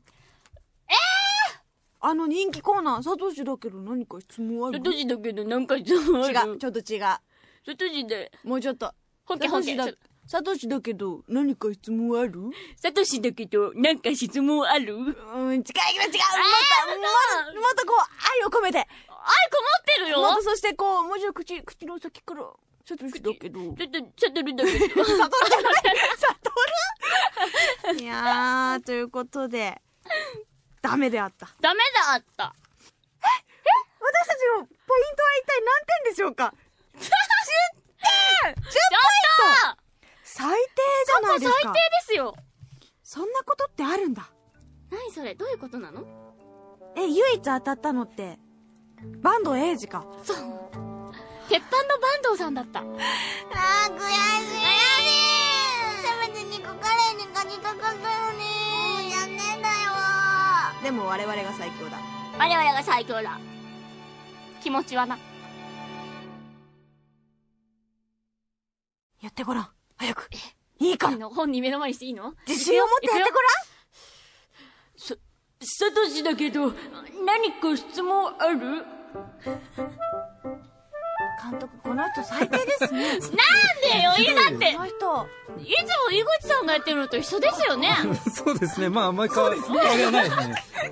あの人気コーナー、サトシだけど何か質問ある？ サトシだけどなんか質問ある？ 違う、ちょっと違う。 サトシで。 もうちょっと。 本家。 サトシだけど何か質問ある？ サトシだけどなんか質問ある？ 違う。もっとこう、愛を込めて。 愛こもってるよ。 もっとそしてこう、もうちょっと口の先から、サトシだけど。 サトルだけど。 サトルじゃない。サトルいやー、ということで、ダメであった。 ダメだった。 私たちのポイントは一体何点でしょうか？ 10 点！ 10 ポイント！最低じゃないですか。 最低ですよ。 そんなことってあるんだ。 何それ？どういうことなの？ 唯一当たったのって、坂東英二か。 そう。鉄板の坂東さんだった。 悔しい。せめて肉カレーに勝ちたかったのに。残念だよ。でも我々が最強だ。 我々が最強だ。気持ちはな。 やってごらん。早く。いいか。 本に目の前にしていいの？ 自信を持ってやってごらん。 サトシだけど、何か質問ある？ 監督、この人最低ですね。 なんでよ、だって。 この人。 いつも井口さんがやってるのと一緒ですよね。 そうですね。まあ、あんまり変わりはないですね。 違うよ。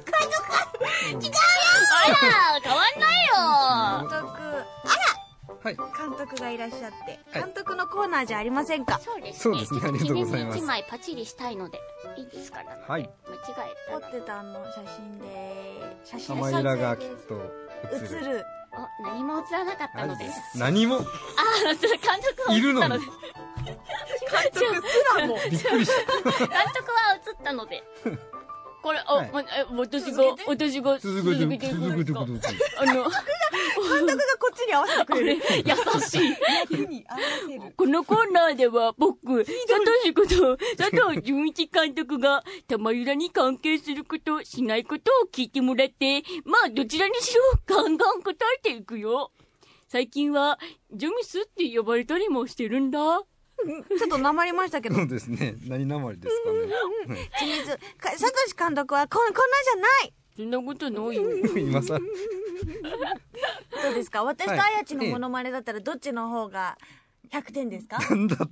あら、変わんないよ。 監督。 はい。 監督がいらっしゃって、監督のコーナーじゃありませんか？ そうですね。 そうですね。ありがとうございます。 記念に1枚パチリしたいので、いいですか？ はい。 間違えた。 撮ってた写真で、写真玉入がきっと映る。 何も映らなかったのです。 何も？ 監督はいるのに。 監督すらも。 びっくりした。 監督は映ったので。これ、私が続けてください。 監督がこっちに合わせてくれる。 優しい。 役に合わせる。 このコーナーでは僕、佐藤純一監督が玉浦に関係すること、しないことを聞いてもらって、まあどちらにしろガンガン答えていくよ。最近はジョミスって呼ばれたりもしてるんだ。 ちょっとなまりましたけど。 そうですね。何なまりですかね。 ちみつ、サトシ監督はこんなじゃない。 そんなことないよ。 今さ。 どうですか？私とあやちのモノマネだったらどっちの方が100点ですか？ なんだって。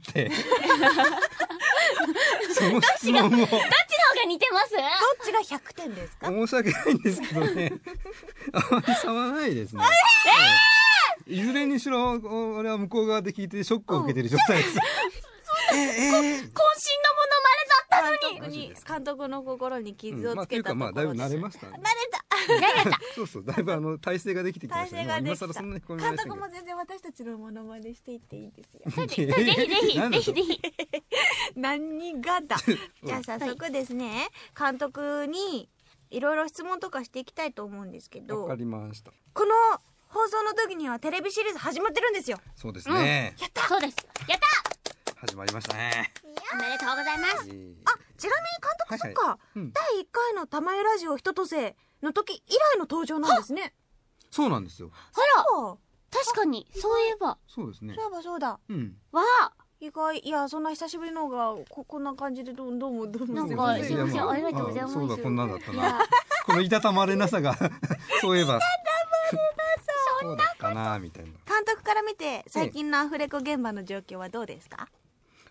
その質問を。 どっちの方が似てます？ どっちが100点ですか？ 申し訳ないんですけどね。あまり差はないですね。いずれにしろ、俺は向こう側で聞いてショックを受けてる状態です。 渾身のモノマネだったのに。 監督の心に傷をつけたところで。 だいぶ慣れましたね。 慣れた。 そう、だいぶ体勢ができてきましたね。今更そんなにこんな監督も全然私たちのモノマネしていっていいんですよ。 ぜひ。 何がだ。じゃあ早速ですね、監督にいろいろ質問とかしていきたいと思うんですけど。 わかりました。 この放送の時にはテレビシリーズ始まってるんですよ。 そうですね。 やった。 そうです。やった始まりましたね。 おめでとうございます。 ちなみに監督、そっか、第1回の玉井ラジオひととせの時以来の登場なんですね。 そうなんですよ。 あら、確かに、そういえば。 そうですね。 そうだ。 わあ。 意外、いや、そんな久しぶりのが、こんな感じでどうも。 なんか、すいません、ありがとうございます。 そうだ、こんなんだったな。このいたたまれなさが、そういえば。そうだったな、みたいな。 監督から見て、最近のアフレコ現場の状況はどうですか？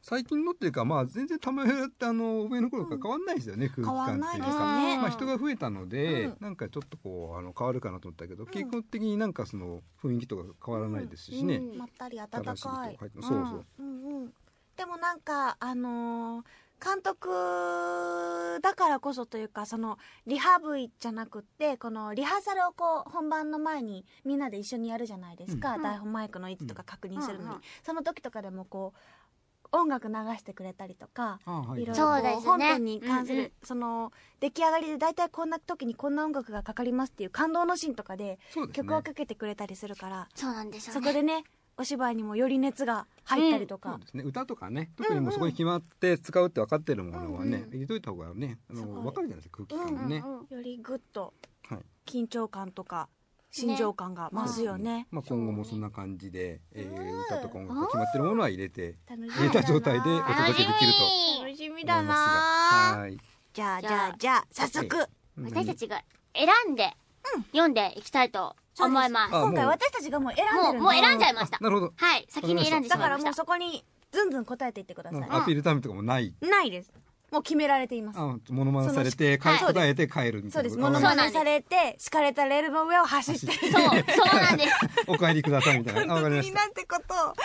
最近のっていうか、まあ全然玉浦って上の頃から変わんないですよね、空気感っていうか。 変わんないですね。 まあ人が増えたので、なんかちょっとこう変わるかなと思ったけど、基本的になんかその雰囲気とか変わらないですしね。 まったり温かい。 そうそう。 でもなんか監督だからこそというか、そのリハ V じゃなくって、このリハーサルをこう本番の前にみんなで一緒にやるじゃないですか、台本マイクの位置とか確認するのに、その時とかでもこう音楽流してくれたりとか、いろいろ本編に関するその出来上がりで大体こんな時にこんな音楽がかかりますっていう感動のシーンとかで曲をかけてくれたりするから、 そうなんですよね。 そこでねお芝居にもより熱が入ったりとか、 そうですね、歌とかね、特にもうそこに決まって使うって分かってるものはね、入れといた方がね分かるじゃないですか、空気感もね。 よりグッと緊張感とか心情感が増すよね。 まあ今後もそんな感じで歌とか音楽が決まってるものは入れた状態でお届けできると楽しみだな。じゃあ早速私たちが選んで読んでいきたいと思います。 今回私たちがもう選んでるんで、 もう選んじゃいました。 なるほど。 はい、先に選んでしまいました。 だからもうそこにずんずん答えていってください。 アピールタイムとかもないです。もう決められています。 モノマネされて答えて帰るみたいな。 そうです。モノマネされて敷かれたレールの上を走って、 そうなんです。 お帰りくださいみたいな。わかりました。 なんてこと。はい。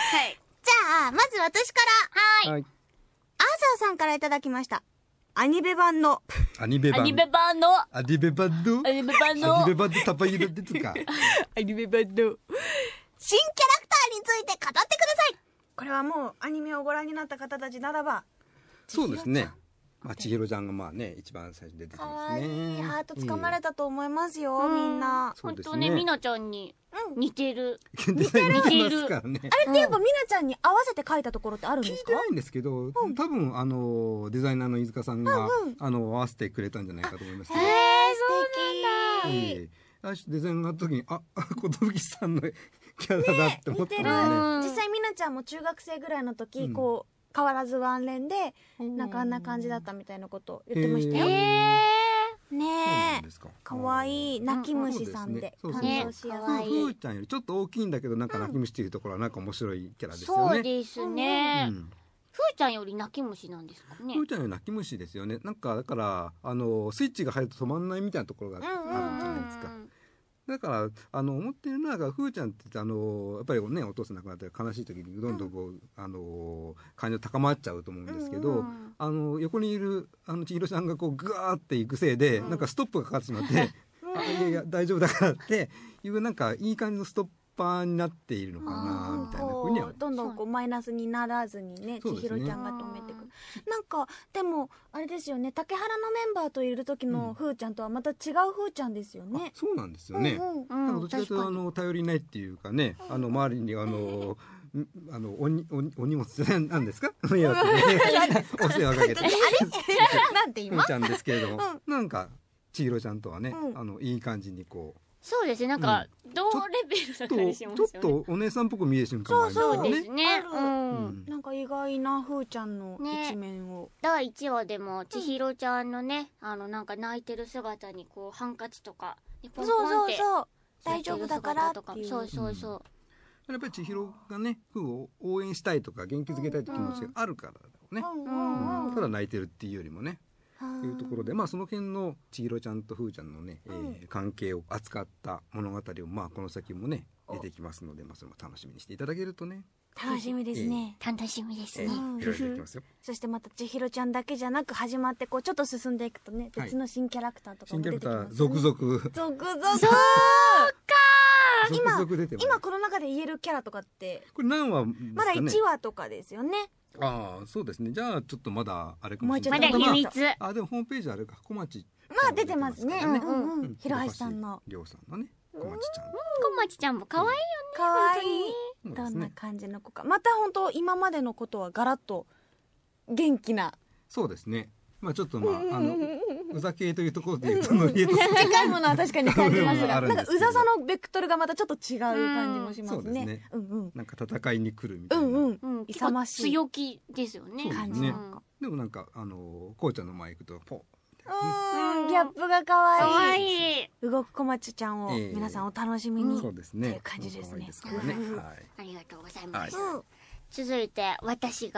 じゃあまず私から、はい。アーサーさんからいただきました。アニベ版の玉浦ですか。 アニベ版の新キャラクターについて語ってください。これはもうアニメをご覧になった方たちならば、 そうですね。まあ千尋ちゃんがまあね一番最初に出てきますね。 ハートつかまれたと思いますよ、みんな。 本当ね、みなちゃんに似てる。 似てるからね。 あれってやっぱみなちゃんに合わせて書いたところってあるんですか？ 聞いてないんですけど、多分デザイナーの飯塚さんが合わせてくれたんじゃないかと思います。 素敵。 デザインがあった時に寿さんのキャラだって思ったのね。実際みなちゃんも中学生ぐらいの時こう変わらずワンレンでなんかあんな感じだったみたいなことを言ってましたよ。ねえ、かわいい泣き虫さんで感動しやすい。 ふーちゃんよりちょっと大きいんだけどなんか泣き虫っていうところはなんか面白いキャラですよね。 そうですね。ふーちゃんより泣き虫なんですかね。 ふーちゃんより泣き虫ですよね。なんかだからスイッチが入ると止まんないみたいなところがあるんじゃないですか。だから思ってるのはふーちゃんってやっぱりねお父さん亡くなったら悲しい時にどんどんこう感情高まっちゃうと思うんですけど、横にいる千尋さんがこうグワーっていくせいでなんかストップがかかってしまっていや大丈夫だからっていうなんかいい感じのストッパーになっているのかなみたいなふうにはどんどんこうマイナスにならずにね千尋ちゃんが止めてくる。なんかでもあれですよね、竹原のメンバーといる時のふーちゃんとはまた違うふーちゃんですよね。 そうなんですよね。なんかどっちかというと頼りないっていうかね、周りにお荷物なんですかお世話かけてなんて今ふーちゃんですけれども、なんか千尋ちゃんとはねいい感じにこう。 そうですね、なんか同レベルな感じしますよね。 ちょっとお姉さんっぽく見える瞬間もありますよね。 そうですね。 なんか意外なふーちゃんの一面を。 第1話でも千尋ちゃんのねなんか泣いてる姿にこうハンカチとかそう大丈夫だからっていう。 そうやっぱり千尋がねふーを応援したいとか元気づけたいって気持ちがあるからだろうね。ただ泣いてるっていうよりもね。いうところでその辺の千尋ちゃんとふーちゃんのね関係を扱った物語をこの先もね出てきますのでそれも楽しみにしていただけるとね。 楽しみですね。 楽しみですね。 いろいろできますよ。 そしてまた千尋ちゃんだけじゃなく始まってこうちょっと進んでいくとね別の新キャラクターとかも出てきますね。 続々。 そうか。今この中で言えるキャラとかってこれ何話まだ1話とかですよね。 そうですね。じゃあちょっとまだあれかもしれない。 まだ秘密。 でもホームページあれか小町出てますね。広橋さんのりょうさんのね小町ちゃん。 小町ちゃんも可愛いよね。 可愛い。どんな感じの子か。また本当今までのことはガラッと元気な。 そうですね。ちょっとうざ系というところで言うと近いものは確かに感じますが、なんかうざさのベクトルがまたちょっと違う感じもしますね。 なんか戦いに来るみたいな。 勇ましい強気ですよね。 感じ。 でもなんかこうちゃんの前行くとポッ。ギャップが可愛い。動く小町ちゃんを皆さんお楽しみに。 そうですね。 という感じですね。 ありがとうございます。続いて私が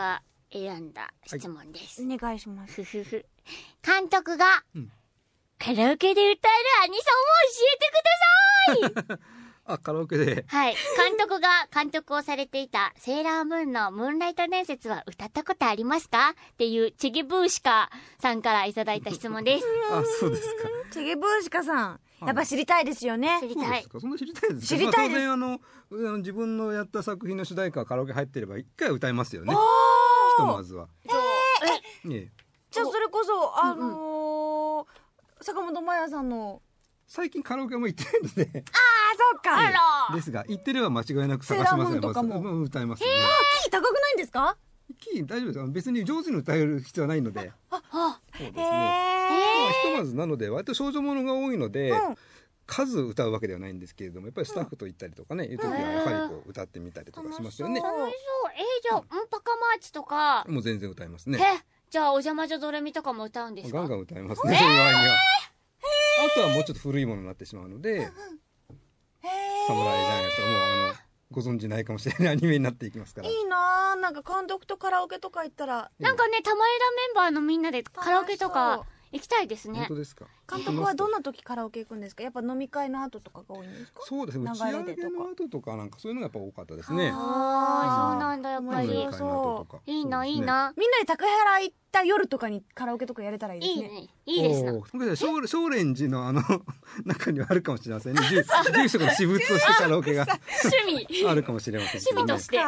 選んだ質問です。 お願いします。 監督が、カラオケで歌えるアニソンを教えてください。 あ、カラオケで。 はい。監督が監督をされていたセーラームーンのムーンライト伝説は歌ったことありますかっていうチゲブーシカさんからいただいた質問です。 あ、そうですか。 チゲブーシカさん。やっぱ知りたいですよね。 知りたい。 そんな知りたいですか。 知りたいです。 当然自分のやった作品の主題歌がカラオケ入ってれば一回歌いますよね。ひとまずは。 じゃあそれこそ坂本真綾さんの最近カラオケも行ってないので。 ああ、そっか。 ですが、行ってれば間違いなく探しますよ。歌いますね。 キー高くないんですか？ キー大丈夫です。別に上手に歌える必要はないので。そうですね。ひとまずなので、割と少女ものが多いので、数歌うわけではないんですけれども、やっぱりスタッフと行ったりとかね、いう時はやはりこう歌ってみたりとかしますよね。 楽しそう。じゃあ、パカマーチとか。 もう全然歌いますね。 じゃあ、お邪魔女ドレミとかも歌うんですか？ ガンガン歌いますね、そういう場合には。あとはもうちょっと古いものになってしまうので、サムライジャイアンツはもうご存知ないかもしれないアニメになっていきますから。 いいなぁ。なんか監督とカラオケとか行ったら。 なんかね、玉枝メンバーのみんなでカラオケとか行きたいですね。 本当ですか。 監督はどんな時カラオケ行くんですか？やっぱ飲み会の後とかが多いんですか？ そうですね。打ち上げの後とかなんかそういうのがやっぱ多かったですね。 ああ、そうなんだ、やっぱり。いいな、いいな。 みんなで竹原行った夜とかにカラオケとかやれたらいいですね。 いいね。いいですな。 少蓮寺の中にはあるかもしれませんね。住職の私物としてカラオケが趣味あるかもしれません。 趣味として。そっ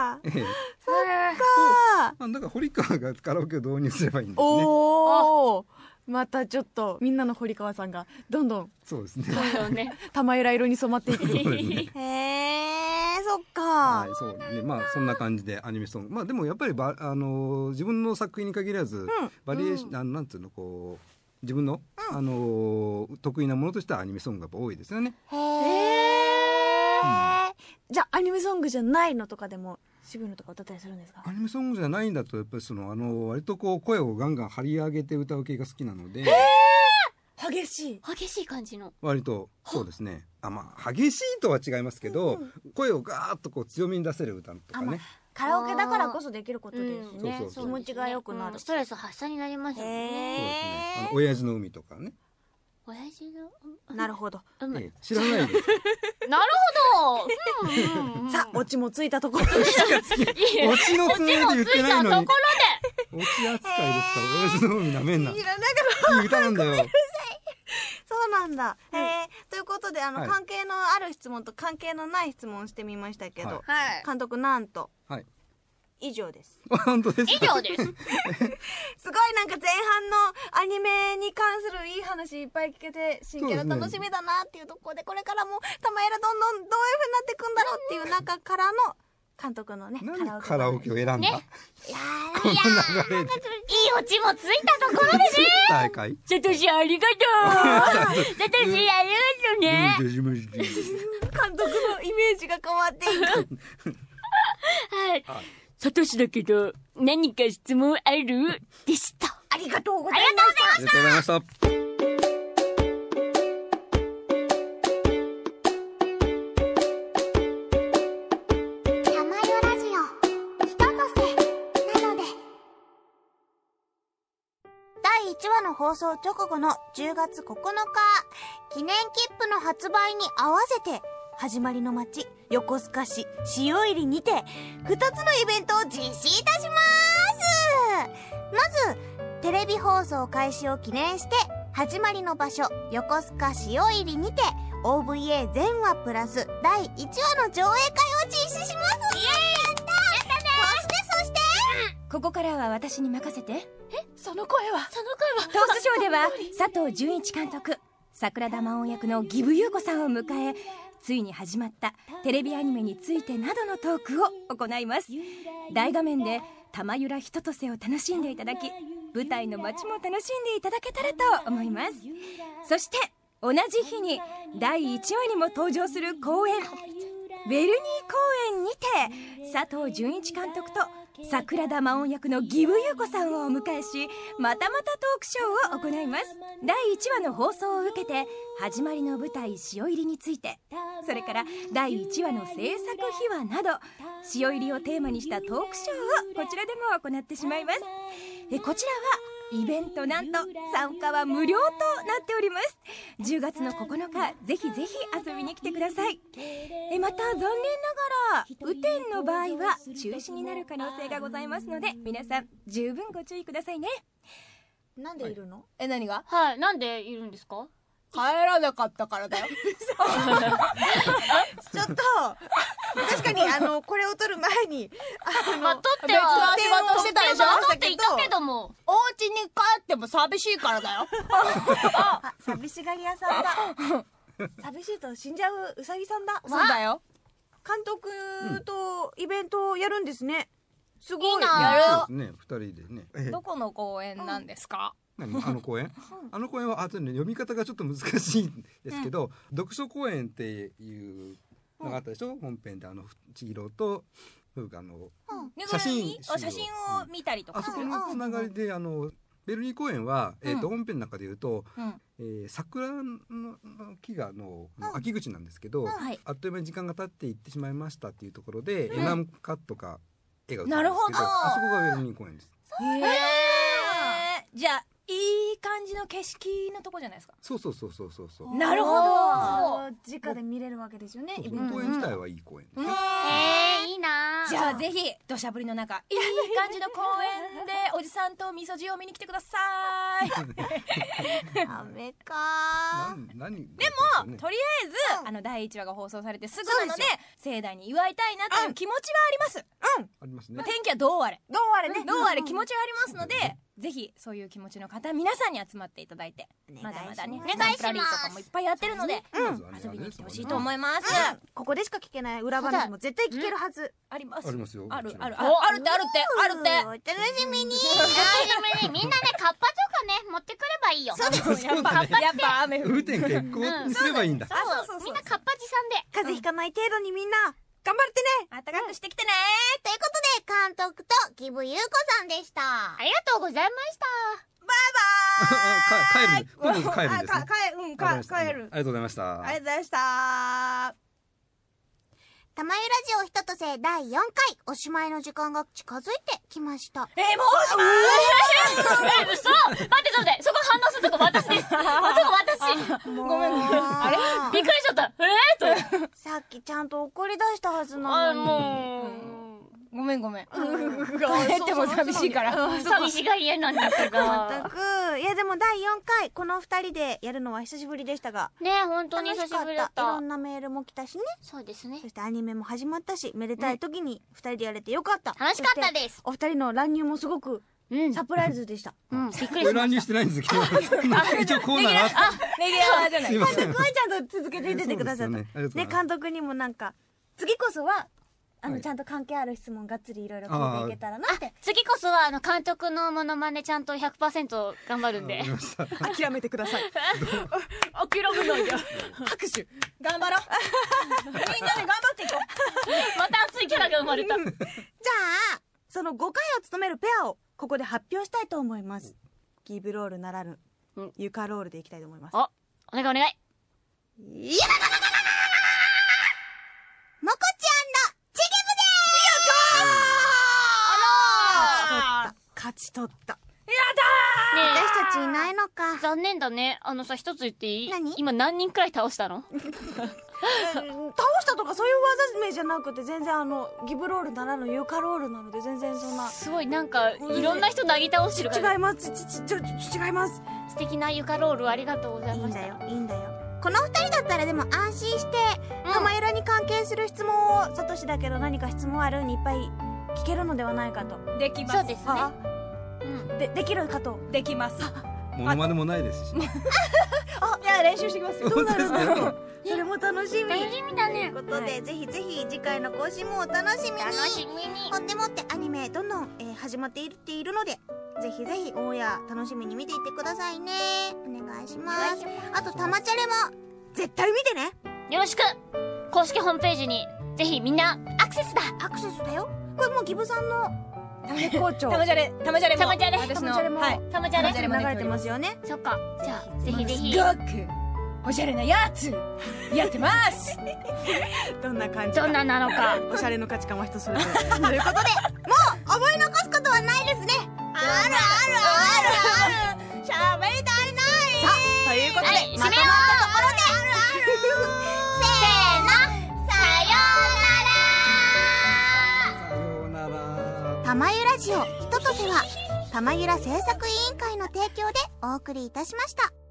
か。 だから堀川がカラオケを導入すればいいんですね。 おお。またちょっとみんなの堀川さんがどんどんそうですね。 玉浦色に染まっていく。へえ、そっか。 はい、そうね。まあそんな感じでアニメソング。まあでもやっぱり自分の作品に限らずバリエーションなんていうのこう自分の得意なものとしてはアニメソングがやっぱ多いですよね。 へえ。じゃあアニメソングじゃないのとかでも渋いのとか歌ったりするんですか？ アニメソングじゃないんだとやっぱり割とこう声をガンガン張り上げて歌う系が好きなので。 激しい感じの。 割とそうですね。まあ激しいとは違いますけど、声をガーッとこう強めに出せる歌とかね。 カラオケだからこそできることですね。気持ちが良くなる。 ストレス発散になりますよね。 そうですね。親父の海とかね。 親父のなるほど。 知らないです。 なるほど。さあオチもついたところで。 オチのつもりで言ってないのに。オチ扱いですから。親父の海なめんな。いい歌なんだよ。 そうなんだ。ということで関係のある質問と関係のない質問をしてみましたけど、監督なんと以上です。 本当ですか？ 以上です。すごいなんか前半のアニメに関するいい話いっぱい聞けて新キャラ楽しみだなっていうところで、これからも玉枝どんどんどういう風になっていくんだろうっていう中からの監督のねカラオケを選んだ。いやいいオチもついたところでね。サトシありがとう。サトシありがとうね。 監督のイメージが変わっていく。 はい。サトシだけど何か質問ある？でした。 ありがとうございました。 ありがとうございました。 玉代ラジオひととせなので。 第1話の放送直後の10月9日、記念切符の発売に合わせて始まりの街横須賀市塩入にて2つのイベントを実施いたします。まずテレビ放送開始を記念して始まりの場所横須賀塩入にて OVA 全話プラス第1話の上映会を実施します。イエーイ、やったね。そしてここからは私に任せて。 その声はトースショーでは佐藤純一監督、桜田真央役の義部優子さんを迎え、ついに始まったテレビアニメについてなどのトークを行います。大画面で玉浦ひととせを楽しんでいただき、舞台の街も楽しんでいただけたらと思います。そして同じ日に第1話にも登場する公演ウェルニー公演にて佐藤純一監督と桜田真音役の義母優子さんをお迎えし、またまたトークショーを行います。第1話の放送を受けて始まりの舞台潮入りについて、それから第1話の制作秘話など潮入りをテーマにしたトークショーをこちらでも行ってしまいます。こちらはイベント、なんと参加は無料となっております。10月の9日ぜひぜひ遊びに来てください。また残念ながら雨天の場合は中止になる可能性がございますので、皆さん十分ご注意くださいね。 なんでいるの？ 何が？ はい、なんでいるんですか？ 帰らなかったからだよ。 ちょっと確かにこれを撮る前にまあ、撮っては別の仕事してたでしょ？ 撮っていたけども、 お家に帰っても寂しいからだよ。 あ、寂しがり屋さんだ。寂しいと死んじゃううさぎさんだ。 そうだよ。 監督とイベントをやるんですね。すごい。 いいな。 やそうですね、2人でね。 どこの公園なんですか？ 何公園公園は後で読み方がちょっと難しいんですけど、読書公園っていうのがあったでしょ、本編で千尋と風花の写真を見たりとか。 あそこのつながりでベルリー公園は、本編の中でいうと、桜の木が秋口なんですけど、あっという間に時間が経っていってしまいましたっていうところで、エナムカットか絵が映るんですけど、 なるほど、 あそこがベルリー公園です。 じゃあいい感じの景色のとこじゃないですか。 そう。 なるほど。 直で見れるわけですよね。 そう公園自体はいい公園ですよ。 いいな。 じゃあぜひ土砂降りの中いい感じの公園でおじさんと味噌汁を見に来てください。 ダメか。 でもとりあえず第1話が放送されてすぐなので盛大に祝いたいなという気持ちはあります。 ありますね。 天気はどうあれどうあれね。 どうあれ気持ちはありますので、ぜひそういう気持ちの方皆さんに集まっていただいて、まだまだねお願いしますサンプラリーとかもいっぱいやってるので遊びに来てほしいと思います。 ここでしか聞けない裏話も絶対聞けるはず。 あります。 ありますよ。 あるって。 お楽しみに。 みんなね、カッパとかね、持ってくればいいよ。 そうですよ。やっぱ雨降る。 雨天決行にすればいいんだ。 そう、みんなカッパ持参で。 風邪ひかない程度にみんな頑張ってね。 あったかくしてきてね。 ということで、監督と義母優子さんでした。 ありがとうございました。 帰る。今度帰るんですね。 帰る。 ありがとうございました。 ありがとうございました。 玉ゆラジオ一つせ第4回、おしまいの時間が近づいてきました。 もうおしまい。 嘘。待ってそこ反応するとこ私です。私。 ごめん。 あれびっくりしちゃった。 さっきちゃんと怒り出したはずなのに。 もごめん。帰っても寂しいから。 寂しがり屋なんだったが。 全く。いやでも第4回この2人でやるのは久しぶりでしたが。 ね、本当に久しぶりだった。 いろんなメールも来たしね。 そうですね。 そしてアニメも始まったし、めでたい時に2人でやれてよかった。 楽しかったです。 お二人の乱入もすごくサプライズでした。 びっくりしました。 これ乱入してないんですけど、一応コーナーがあって。 レギュラーじゃない。 すいません。 監督はちゃんと続けて出てくださった。ね、監督にもなんか次こそはちゃんと関係ある質問がっつりいろいろ聞いていけたらなって。 次こそは監督のモノマネちゃんと 100% 頑張るんで。 諦めてください。 諦めないで。 拍手。 頑張ろう。みんなで頑張っていこう。 また熱いキャラが生まれた。 じゃあその5回を務めるペアをここで発表したいと思います。ギブロールならぬユカロールでいきたいと思います。 お願い。 もこちゃんのチゲ部です。 勝ち取った。 私たちいないのか。 残念だね。一つ言っていい？ 何？ 今何人くらい倒したの？ 倒したとかそういう技名じゃなくて、全然ギブロールならぬユカロールなので、全然そんな。 すごいなんかいろんな人なぎ倒してるから。 違います。違います。 素敵なユカロールありがとうございました。 いいんだよ。 この2人だったらでも安心して玉ゆらに関係する質問を、サトシだけど何か質問あるにいっぱい聞けるのではないかと。 できます。 そうですね。 できるかと。 できます。 モノマネもないですし。 いや練習してきますよ。 どうなるんだろう。それも楽しみ。 楽しみだね。 ということで、ぜひぜひ次回の更新もお楽しみに。 ほんでもってアニメどんどん、始まっているので、ぜひぜひオンエア楽しみに見ていってくださいね。お願いします。あとたまチャレも絶対見てね。 よろしく。公式ホームページにぜひみんなアクセスだ。 アクセスだよ。これもうギブさんの絶好調。 たまじゃれもたまじゃれ私のたまじゃれもはいたまじゃれたまじゃれも流れてますよね。 そっか。じゃあ、ぜひぜひ。 すごくおしゃれなやつやってますどんな感じか。 どんななのか。 おしゃれの価値観は人それぞれ。 ということで、もう思い残すことはないですね。ある喋り足りない。 さあ、ということで、 はい、締めよう。 せーの、さようなら。 さようなら。 たまゆラジオひととせは、たまゆら制作委員会の提供でお送りいたしました。